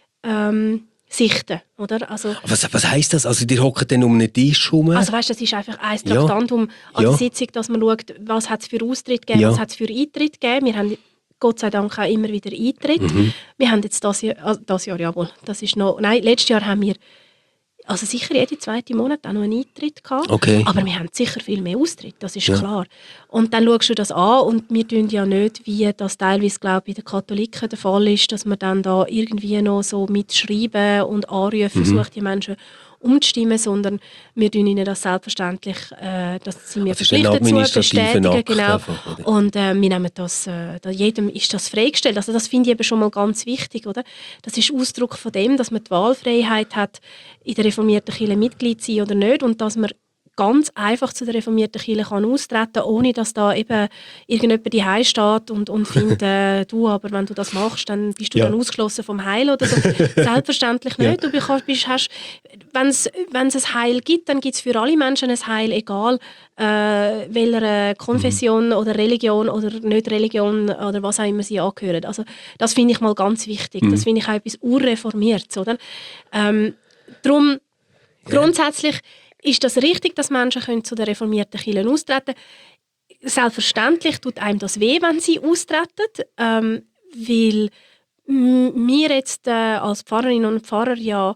ähm, sichten, oder? Also, was, was heisst das? Also, die hocken dann um einen Tisch herum? Also, weißt, das ist einfach ein Traktandum ja. an der ja. Sitzung, dass man schaut, was hat es für Austritt gegeben, ja. was hat es für Eintritt gegeben. Wir haben Gott sei Dank auch immer wieder Eintritt. Mhm. Wir haben jetzt das Jahr, also das Jahr, jawohl, das ist noch, nein, letztes Jahr haben wir also sicher jeden zweiten Monat auch noch einen Eintritt gehabt. Okay. Aber wir haben sicher viel mehr Austritt, das ist ja. klar. Und dann schaust du das an und wir tun ja nicht, wie das teilweise, glaube ich, bei den Katholiken der Fall ist, dass man dann da irgendwie noch so mitschreiben und anrufen mhm. versucht, die Menschen umzustimmen, sondern wir tun ihnen das selbstverständlich, äh, das sind wir also verpflichtet zu bestätigen. Genau. Einfach, und äh, wir nehmen das, äh, da jedem ist das freigestellt. Also das finde ich eben schon mal ganz wichtig, oder? Das ist Ausdruck von dem, dass man die Wahlfreiheit hat, in der reformierten Kirche Mitglied zu sein oder nicht und dass man ganz einfach zu der reformierten Kirche kann austreten kann, ohne dass da eben irgendjemand die Heim steht und, und findet, äh, du, aber wenn du das machst, dann bist du ja. dann ausgeschlossen vom Heil oder so. Selbstverständlich nicht. Ja. Du bekommst, bist, hast, wenn es ein Heil gibt, dann gibt es für alle Menschen ein Heil, egal äh, welcher Konfession mhm. oder Religion oder nicht Religion oder was auch immer sie angehören. Also das finde ich mal ganz wichtig. Mhm. Das finde ich auch etwas urreformiertes, oder? Ähm, darum ja. grundsätzlich ist das richtig, dass Menschen können zu den reformierten Kirchen austreten können? Selbstverständlich tut einem das weh, wenn sie austreten, ähm, weil wir jetzt äh, als Pfarrerinnen und Pfarrer ja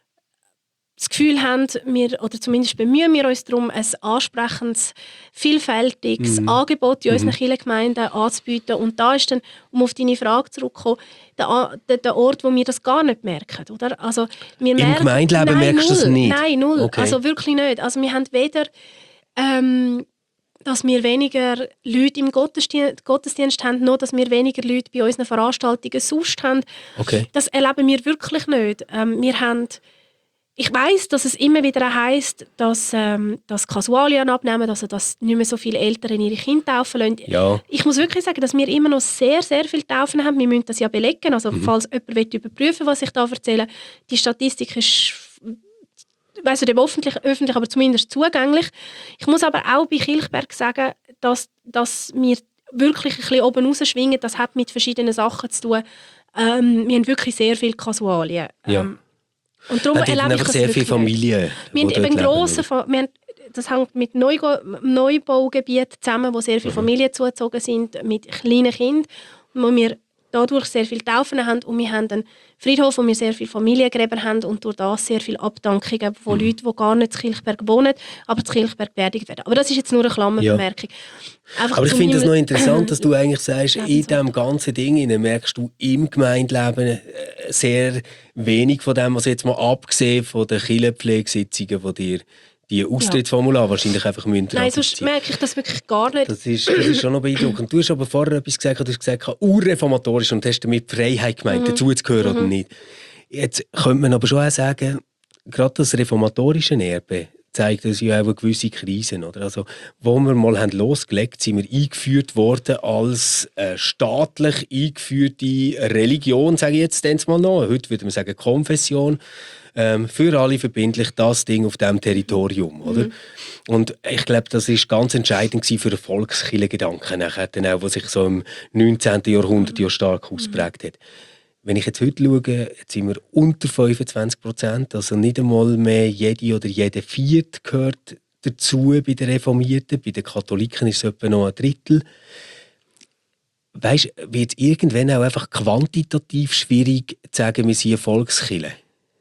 das Gefühl haben, wir, oder zumindest bemühen wir uns darum, ein ansprechendes, vielfältiges mhm. Angebot in unseren mhm. Kirchengemeinden anzubieten. Und da ist dann, um auf deine Frage zurückzukommen, der, der, der Ort, wo wir das gar nicht merken. Oder? Also, wir Im merken, Gemeindeleben nein, merkst du das nicht? Nein, null. Okay. Also wirklich nicht. Also wir haben weder, ähm, dass wir weniger Leute im Gottesdienst, Gottesdienst haben, noch dass wir weniger Leute bei unseren Veranstaltungen sonst haben. Okay. Das erleben wir wirklich nicht. Ähm, wir haben Ich weiss, dass es immer wieder heisst, dass, ähm, dass Kasualien abnehmen, also dass nicht mehr so viele Eltern ihre Kinder taufen lassen. Ja. Ich muss wirklich sagen, dass wir immer noch sehr, sehr viele Taufen haben. Wir müssen das ja belegen. Also, mhm. falls jemand überprüfen will, was ich da erzähle, die Statistik ist, ich weiss nicht, öffentlich, öffentlich, aber zumindest zugänglich. Ich muss aber auch bei Kilchberg sagen, dass, dass wir wirklich ein bisschen oben rausschwingen. Das hat mit verschiedenen Sachen zu tun. Ähm, wir haben wirklich sehr viele Kasualien. Ja. Ähm, Und darum erlebe ich das sehr viele Familien. Wir haben eben grosse, wir haben, das hängt mit Neugo- Neubaugebieten zusammen, wo sehr viele Familien zugezogen sind, mit kleinen Kindern, wo wir dadurch sehr viele Taufen haben. Und wir haben einen Friedhof, wo wir sehr viele Familiengräber haben und durch das sehr viele Abdankungen von mhm. Leuten, die gar nicht in Kilchberg wohnen, aber in Kilchberg beerdigt werden. Aber das ist jetzt nur eine Klammerbemerkung. Ja. Aber ich finde es noch interessant, dass du eigentlich sagst, in diesem ganzen Ding merkst du im Gemeindeleben sehr wenig von dem, was jetzt mal abgesehen von den Kirchenpflegesitzungen, die dir die Austrittsformular ja. wahrscheinlich einfach müssen. Nein, sonst merke ich das wirklich gar nicht. Das ist, das ist schon noch beeindruckend. Du hast aber vorher etwas gesagt, du hast gesagt, urreformatorisch und hast damit Freiheit gemeint, mhm. dazu zu gehören mhm. oder nicht. Jetzt könnte man aber schon auch sagen, gerade das reformatorische Erbe zeigt uns ja auch eine gewisse Krisen. Oder? Also, wo wir mal haben losgelegt sind wir eingeführt worden als äh, staatlich eingeführte Religion, sage ich jetzt mal noch. Heute würde man sagen Konfession. Ähm, für alle verbindlich das Ding auf diesem Territorium. Oder? Mhm. Und ich glaube, das war ganz entscheidend für den Volkskirchengedanken, nachher, der sich so im neunzehnten Jahrhundert ja stark ausprägt hat. Wenn ich jetzt heute schaue, jetzt sind wir unter fünfundzwanzig Prozent, also nicht einmal mehr jede oder jede Vierte gehört dazu bei den Reformierten. Bei den Katholiken ist es etwa noch ein Drittel. Weißt du, wird es irgendwann auch einfach quantitativ schwierig zu sagen, wir sind eine Volkskirche?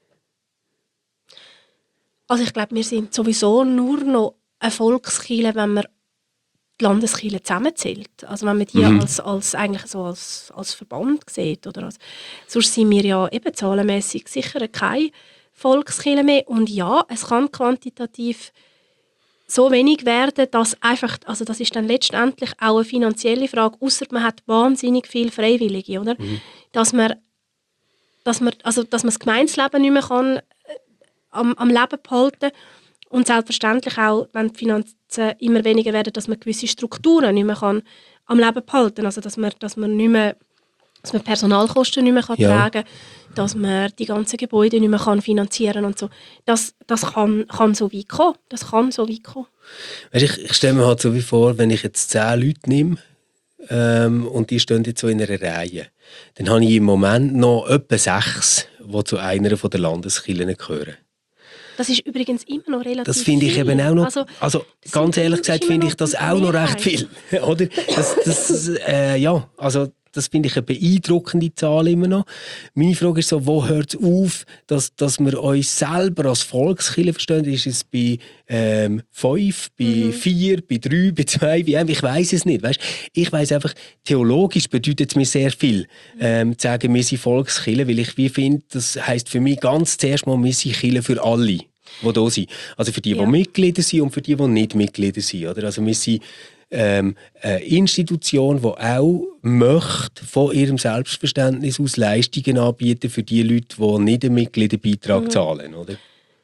Also ich glaube, wir sind sowieso nur noch eine Volkskirche, wenn man die Landeskirche zusammenzählt. Also wenn man die mhm. als, als, eigentlich so als, als Verband sieht. Oder als, sonst sind wir ja eben zahlenmässig sicher keine Volkskirche mehr. Und ja, es kann quantitativ so wenig werden, dass einfach, also das ist dann letztendlich auch eine finanzielle Frage, ausser man hat wahnsinnig viele Freiwillige, oder? Mhm. Dass man, dass man, also dass man das Gemeinsleben nicht mehr kann Am, am Leben behalten und selbstverständlich auch, wenn die Finanzen immer weniger werden, dass man gewisse Strukturen nicht mehr kann am Leben behalten, also dass man, dass man nicht mehr, dass man Personalkosten nicht mehr kann ja. tragen kann, dass man die ganzen Gebäude nicht mehr kann finanzieren und so. Das, das kann, kann so weit kommen. Das kann so weit kommen. Weißt, ich, ich stelle mir halt so wie vor, wenn ich jetzt zehn Leute nehme ähm, und die stehen jetzt so in einer Reihe, dann habe ich im Moment noch etwa sechs, die zu einer der Landeskirchen gehören. Das ist übrigens immer noch relativ Das finde ich viel. eben auch noch, also, also ganz ehrlich gesagt finde ich das auch noch recht viel. Oder? Das, das, äh, ja, also das finde ich eine beeindruckende Zahl immer noch. Meine Frage ist so, wo hört es auf, dass, dass wir uns selber als Volkskirche verstehen? Ist es bei ähm, fünf, bei mhm. vier, bei drei, bei zwei, bei einem? Ich weiss es nicht. Weißt? Ich weiss einfach, theologisch bedeutet es mir sehr viel, ähm, zu sagen, wir sind Volkskirche, weil ich wie finde, das heisst für mich ganz zuerst mal, wir sind Kirche für alle, die da sind. Also für die, ja. die Mitglieder sind und für die, die nicht Mitglieder sind. Oder? Also wir sind Ähm, eine Institution, die auch möchte von ihrem Selbstverständnis aus Leistungen anbieten für die Leute, die nicht einen Mitgliederbeitrag mhm. zahlen, oder?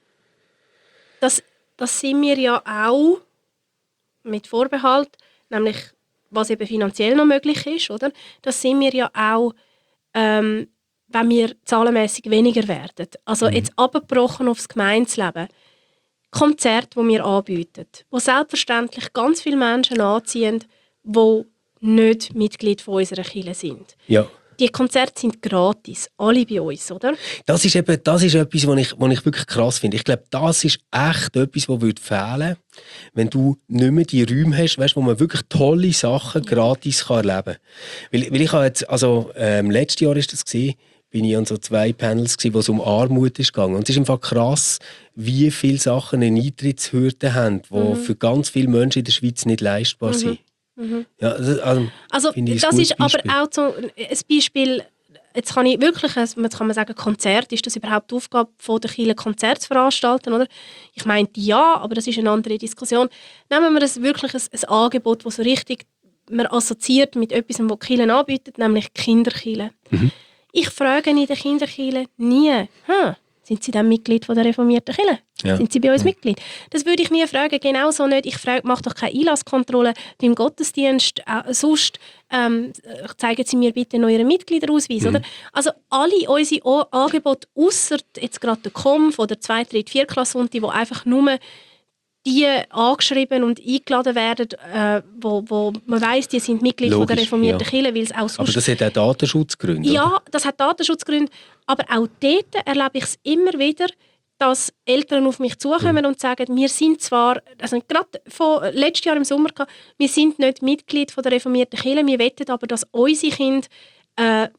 Das, das sind wir ja auch mit Vorbehalt, nämlich was eben finanziell noch möglich ist, oder? Das sind wir ja auch, ähm, wenn wir zahlenmässig weniger werden. Also mhm. jetzt abgebrochen aufs Gemeinsleben. Konzerte, die wir anbieten, wo selbstverständlich ganz viele Menschen anziehen, die nicht Mitglied von unserer Kirche sind. Ja. die Konzerte sind gratis, alle bei uns, oder? Das ist eben, das ist etwas, was ich, was ich wirklich krass finde. Ich glaube, das ist echt etwas, was würde fehlen, wenn du nicht mehr die Räume hast, weißt, wo man wirklich tolle Sachen gratis kann erleben kann. Weil, weil ich habe jetzt, also ähm, letztes Jahr ist das gewesen, bin ich an so zwei Panels gewesen, wo es um Armut ist gegangen. Und es ist einfach krass, wie viele Sachen eine Eintrittshürde haben, die mhm. für ganz viele Menschen in der Schweiz nicht leistbar mhm. sind. Mhm. Ja, also, also, also das ist Beispiel. Aber auch so ein Beispiel, jetzt kann ich wirklich, jetzt kann man sagen, Konzert, ist das überhaupt die Aufgabe von der Kirche, Konzerte zu veranstalten, oder? Ich meinte ja, aber das ist eine andere Diskussion. Nehmen wir das wirklich ein, ein Angebot, das so richtig man assoziiert mit etwas, was die Kirche anbietet, nämlich Kinderkirche. Mhm. Ich frage in der Kinderkirche nie, hm, sind Sie dann Mitglied von der reformierten Kirche? Ja. Sind Sie bei uns ja. Mitglied? Das würde ich nie fragen, genauso nicht. Ich frage, mache doch keine Einlasskontrolle beim Gottesdienst. Äh, sonst ähm, zeigen Sie mir bitte noch Ihren Mitgliederausweis. Mhm. Oder? Also alle unsere o- Angebote, ausser jetzt gerade der K O M F oder zwei, drei, vier Klasse, die einfach nur die angeschrieben und eingeladen werden, äh, wo, wo man weiss, die sind Mitglied Logisch, von der reformierten ja. Kirche, weil es auch sonst... Aber das hat auch Datenschutzgründe, Ja, oder? das hat Datenschutzgründe, aber auch dort erlebe ich es immer wieder, dass Eltern auf mich zukommen mhm. und sagen, wir sind zwar, also gerade von letztes Jahr im Sommer, wir sind nicht Mitglied von der reformierten Kirche, wir wollen aber, dass unsere Kinder äh,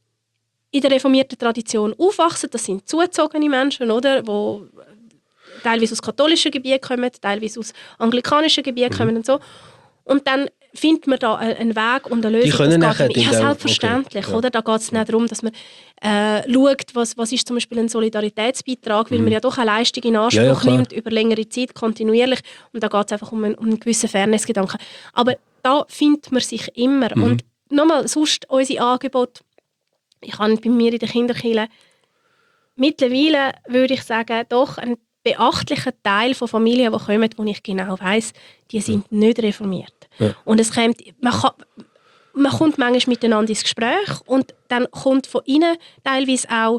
in der reformierten Tradition aufwachsen. Das sind zugezogene Menschen, oder, wo teilweise aus katholischen Gebieten kommen, teilweise aus anglikanischen Gebieten mhm. kommen und so. Und dann findet man da einen Weg und eine Lösung. Die können das geht nachher ja, selbstverständlich. Okay. Oder? Da geht es nicht darum, dass man äh, schaut, was, was ist zum Beispiel ein Solidaritätsbeitrag, weil mhm. man ja doch eine Leistung in Anspruch ja, ja, nimmt, über längere Zeit, kontinuierlich. Und da geht es einfach um einen, um einen gewissen Fairness-Gedanken. Aber da findet man sich immer. Mhm. Und nochmal, sonst unsere Angebote, ich habe bei mir in der Kinderkirche mittlerweile, würde ich sagen, doch ein beachtlicher Teil von Familien, die kommen, wo ich genau weiss, die sind ja. nicht reformiert. Ja. Und es kommt, man, kann, man kommt manchmal miteinander ins Gespräch und dann kommt von ihnen teilweise auch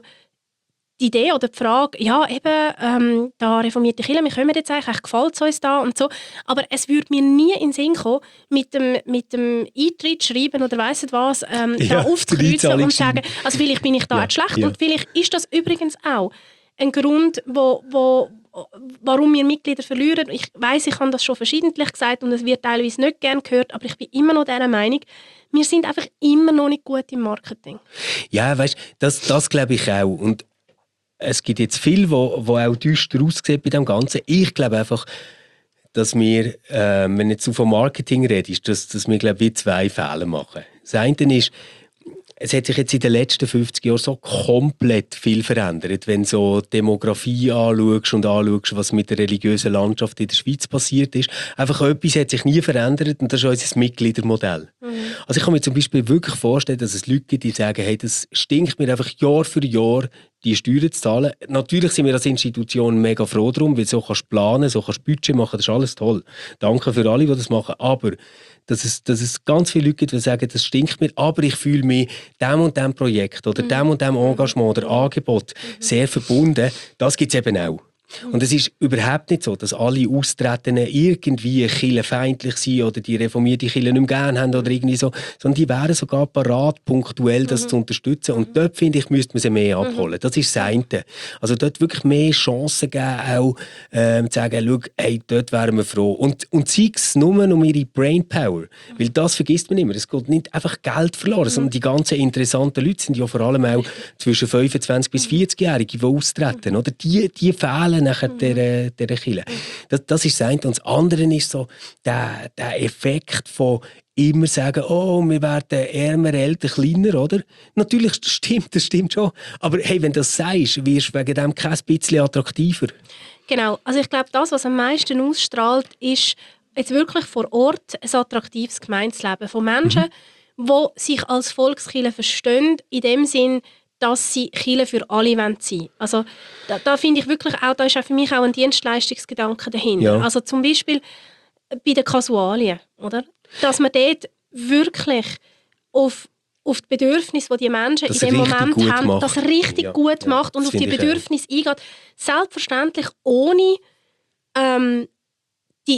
die Idee oder die Frage, ja eben, ähm, da reformierte Kirche, wir kommen jetzt eigentlich, gefällt es uns da und so. Aber es würde mir nie in den Sinn kommen, mit dem, mit dem Eintrittsschreiben oder weiss nicht was, ähm, ja, da aufzukreuzen und sagen, also vielleicht bin ich da ja. jetzt schlecht ja. und vielleicht ist das übrigens auch ein Grund, wo, wo, warum wir Mitglieder verlieren. Ich weiss, ich habe das schon verschiedentlich gesagt und es wird teilweise nicht gern gehört, aber ich bin immer noch dieser Meinung, wir sind einfach immer noch nicht gut im Marketing. Ja, weißt, das, das glaube ich auch. Und es gibt jetzt viel, wo, wo auch düster aussieht bei dem Ganzen. Ich glaube einfach, dass wir, äh, wenn jetzt vom Marketing redest, dass, dass wir glaube ich, zwei Fehler machen. Das eine ist, es hat sich jetzt in den letzten fünfzig Jahren so komplett viel verändert, wenn du so Demografie anschaust und anschaust, was mit der religiösen Landschaft in der Schweiz passiert ist. Einfach etwas hat sich nie verändert und das ist unser Mitgliedermodell. Mhm. Also ich kann mir zum Beispiel wirklich vorstellen, dass es Leute gibt, die sagen, hey, das stinkt mir einfach Jahr für Jahr, die Steuern zu zahlen. Natürlich sind wir als Institution mega froh darum, weil so kannst du planen, so kannst du Budget machen, das ist alles toll. Danke für alle, die das machen. Aber dass es, dass es ganz viele Leute gibt, die sagen, das stinkt mir, aber ich fühle mich dem und dem Projekt oder mhm. dem und dem Engagement oder Angebot mhm. sehr verbunden. Das gibt es eben auch. Und es ist überhaupt nicht so, dass alle Austretenden irgendwie kirchenfeindlich sind oder die reformierte Kirche nicht mehr gerne haben oder irgendwie so, sondern die wären sogar parat, punktuell das mhm. zu unterstützen. Und dort, finde ich, müsste man sie mehr abholen. Das ist das eine. Also dort wirklich mehr Chancen geben, auch ähm, zu sagen, schau, hey, dort wären wir froh. Und, und sei es nur um ihre Brainpower. Weil das vergisst man immer. Es geht nicht einfach Geld verloren, sondern die ganzen interessanten Leute sind ja vor allem auch zwischen fünfundzwanzig bis vierzig-Jährige, die austreten. Oder? Die, die fehlen nachher mhm. der, der Kirche. Das, das ist das eine. Und das andere ist so der, der Effekt von immer sagen, oh, wir werden ärmer, älter, kleiner, oder? Natürlich, das stimmt, das stimmt schon. Aber hey, wenn du das sagst, wirst du wegen dem kein bisschen attraktiver. Genau. Also ich glaube, das, was am meisten ausstrahlt, ist jetzt wirklich vor Ort ein attraktives Gemeinsleben von Menschen, mhm. die sich als Volkskirche verstehen, in dem Sinn, dass sie Kirche für alle sein wollen. Also da, da finde ich wirklich auch, da ist auch für mich auch ein Dienstleistungsgedanke dahinter. Ja. Also zum Beispiel bei den Kasualien, oder? Dass man dort wirklich auf, auf die Bedürfnisse, die die Menschen das in dem Moment haben, macht. das richtig ja. gut ja. macht und das auf die Bedürfnisse eingeht. Selbstverständlich ohne ähm, die, die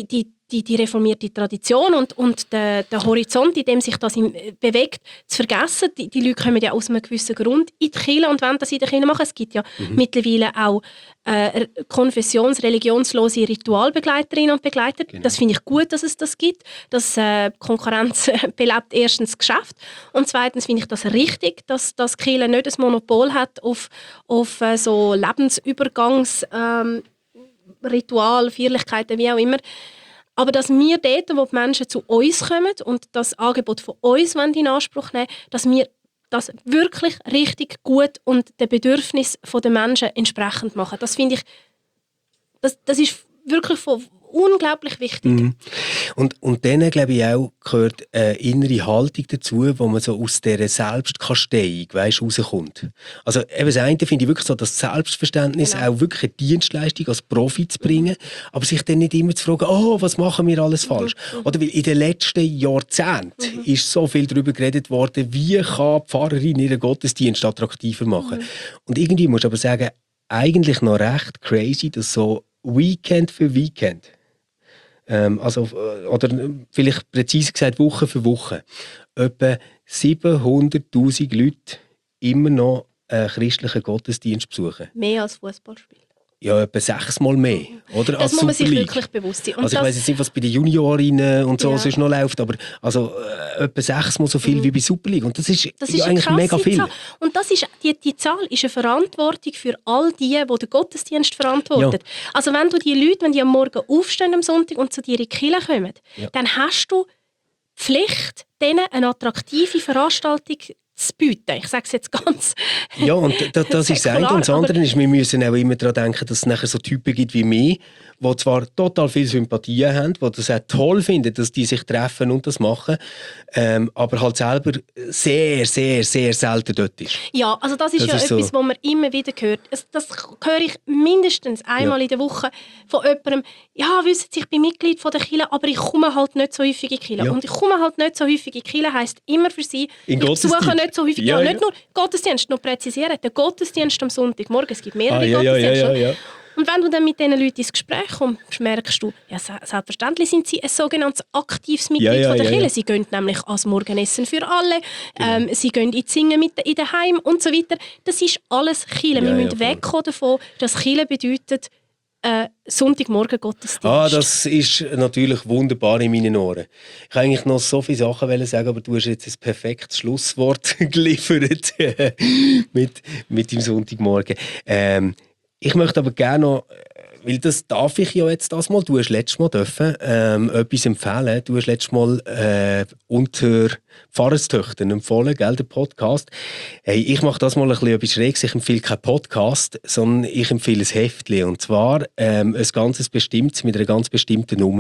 die, die reformierte Tradition und, und der, der Horizont, in dem sich das im, bewegt, zu vergessen. Die, die Leute kommen ja aus einem gewissen Grund in die Kirche und wollen das in der Kirche machen. Es gibt ja mhm. mittlerweile auch äh, konfessions-, religionslose Ritualbegleiterinnen und Begleiter. Genau. Das finde ich gut, dass es das gibt. Das äh, Konkurrenz belebt erstens das Geschäft und zweitens finde ich das richtig, dass, dass die Kirche nicht ein Monopol hat auf, auf äh, so Lebensübergangs ähm, Ritual, Feierlichkeiten, wie auch immer. Aber dass wir dort, wo die Menschen zu uns kommen und das Angebot von uns in Anspruch nehmen, dass wir das wirklich richtig gut und den Bedürfnissen der Menschen entsprechend machen. Das finde ich, das, das ist wirklich von unglaublich wichtig. Mhm. Und, und dann, glaube ich, auch gehört eine innere Haltung dazu, wo man so aus dieser Selbstkasteiung, weisst, rauskommt. Also eben das eine finde ich wirklich so, das Selbstverständnis, genau. auch wirklich eine Dienstleistung als Profi zu bringen, aber sich dann nicht immer zu fragen, oh, was machen wir alles falsch? Mhm. Oder weil in den letzten Jahrzehnten mhm. ist so viel darüber geredet worden, wie kann die Pfarrerin ihren Gottesdienst attraktiver machen. Mhm. Und irgendwie muss ich aber sagen, eigentlich noch recht crazy, dass so Weekend für Weekend, ähm, also, oder vielleicht präziser gesagt Woche für Woche, etwa siebenhunderttausend Leute immer noch einen christlichen Gottesdienst besuchen. Mehr als Fußballspiel. Ja, etwa sechsmal mehr. Oder? Das als muss man sich wirklich bewusst sein. Und also ich weiss jetzt nicht, was bei den Juniorinnen und so ja. sonst noch läuft, aber also, äh, etwa sechsmal so viel mhm. wie bei Super League. Und das ist, das ja ist eigentlich mega viel. Zahl. Und das ist, die, die Zahl ist eine Verantwortung für all die, die den Gottesdienst verantworten. Ja. Also wenn du die Leute, wenn die am Morgen aufstehen am Sonntag und zu dir in die Kirche kommen, ja. dann hast du die Pflicht, denen eine attraktive Veranstaltung zu bieten. Ich sage es jetzt ganz ja, und das, das ist das eine. Und das andere ist, wir müssen auch immer daran denken, dass es nachher so Typen gibt wie mich, die zwar total viel Sympathien haben, die das auch toll finden, dass die sich treffen und das machen, ähm, aber halt selber sehr, sehr, sehr selten dort ist. Ja, also das ist das ja ist etwas, so. Was man immer wieder hört. Das höre ich mindestens einmal ja. in der Woche von jemandem, ja, wissen Sie, ich bin Mitglied von der Kirche, aber ich komme halt nicht so häufig in die Kirche. Ja. Und ich komme halt nicht so häufig in die Kirche heisst immer für Sie, in ich besuche nicht so häufig, ja, ja, nicht nur Gottesdienst, noch präzisieren, der Gottesdienst am Sonntagmorgen, es gibt mehrere ah, ja, Gottesdienste. Ja, ja, ja. Und wenn du dann mit diesen Leuten ins Gespräch kommst, merkst du, ja, selbstverständlich sind sie ein sogenanntes aktives Mitglied ja, ja, von der ja, Kirche. Ja. Sie gehen nämlich ans Morgenessen für alle, genau. ähm, sie gehen ins Singen mit in den Heim und so weiter. Das ist alles Kirche. Ja, Wir müssen ja, wegkommen davon, dass Kirche bedeutet, äh, Sonntagmorgen Gottesdienst. Ah, das ist natürlich wunderbar in meinen Ohren. Ich wollte eigentlich noch so viele Sachen sagen, aber du hast jetzt ein perfektes Schlusswort geliefert mit, mit dem Sonntagmorgen. Ähm, ich möchte aber gerne noch, weil das darf ich ja jetzt das mal, du hast letztes Mal dürfen, ähm, etwas empfehlen. Du hast letztes Mal äh, unter Pfarrerstöchtern empfohlen, gell, den Podcast. Hey, ich mache das mal ein bisschen etwas Schräges. Ich empfehle keinen Podcast, sondern ich empfehle ein Heftchen. Und zwar ähm, ein ganz bestimmtes mit einer ganz bestimmten Nummer.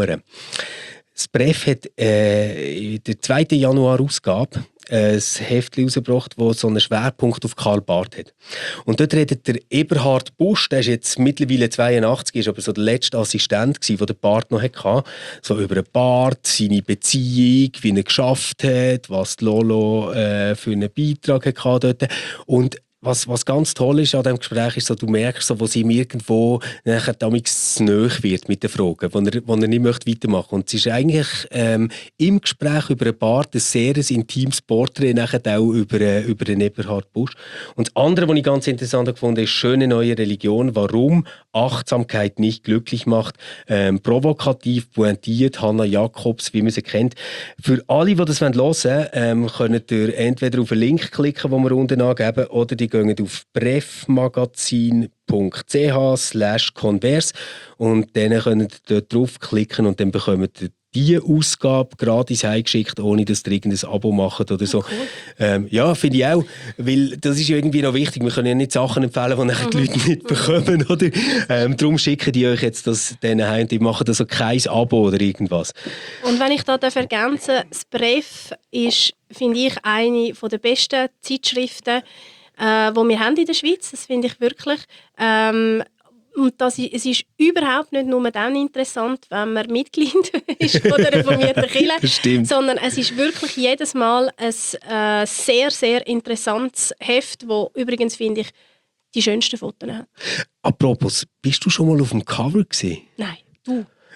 Das Bref hat äh, in der zweiten Januar-Ausgabe ein Heftchen rausgebracht, das so einen Schwerpunkt auf Karl Barth hat. Und dort redet der Eberhard Busch, der ist jetzt mittlerweile zweiundachtzig, ist aber so der letzte Assistent gewesen, den der Barth noch hatte, so über den Barth, seine Beziehung, wie er geschafft hat, was die Lolo äh, für einen Beitrag hatte dort. Und Was, was ganz toll ist an diesem Gespräch, ist, so, du merkst, so, wo sie ihm irgendwo nachher damals nahe wird mit den Fragen, wo er, wo er nicht möchte weitermachen möchte. Und es ist eigentlich ähm, im Gespräch über ein paar ein sehr intimes Porträt nachher auch über, äh, über den Eberhard Busch. Und das andere, was ich ganz interessant gefunden habe, ist «Schöne neue Religion. Warum Achtsamkeit nicht glücklich macht». Ähm, provokativ, pointiert, Hannah Jacobs, wie man sie kennt. Für alle, die das hören wollen, ähm, können ihr entweder auf einen Link klicken, den wir unten angeben, oder die gehen auf brefmagazin punkt c h slash converse und dann könnt ihr dort draufklicken und dann bekommt ihr diese Ausgabe gratis heimgeschickt, ohne dass ihr irgendein Abo macht oder so. Oh, cool. ähm, ja, finde ich auch, weil das ist ja irgendwie noch wichtig. Wir können ja nicht Sachen empfehlen, die nachher die Leute nicht bekommen, oder? Ähm, darum schicke ich euch jetzt das denen heim und die machen also kein Abo oder irgendwas. Und wenn ich da ergänzen darf, das Bref ist, finde ich, eine der besten Zeitschriften, Äh, die wir haben in der Schweiz. Das finde ich wirklich. Ähm, und das, es ist überhaupt nicht nur dann interessant, wenn man Mitglied ist von der reformierten Kirche, sondern es ist wirklich jedes Mal ein äh, sehr, sehr interessantes Heft, das übrigens, finde ich, die schönsten Fotos hat. Apropos, bist du schon mal auf dem Cover gewesen? Nein, du.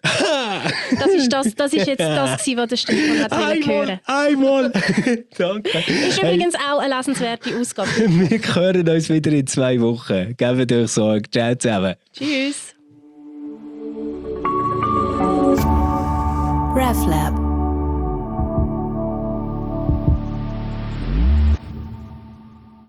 Das ist, das, das ist jetzt das, gewesen, was der Stefan hat hören. Einmal! Danke. Ist übrigens auch eine lesenswerte Ausgabe. Wir hören uns wieder in zwei Wochen. Gebt euch Sorge. Ciao zusammen. Tschüss. RefLab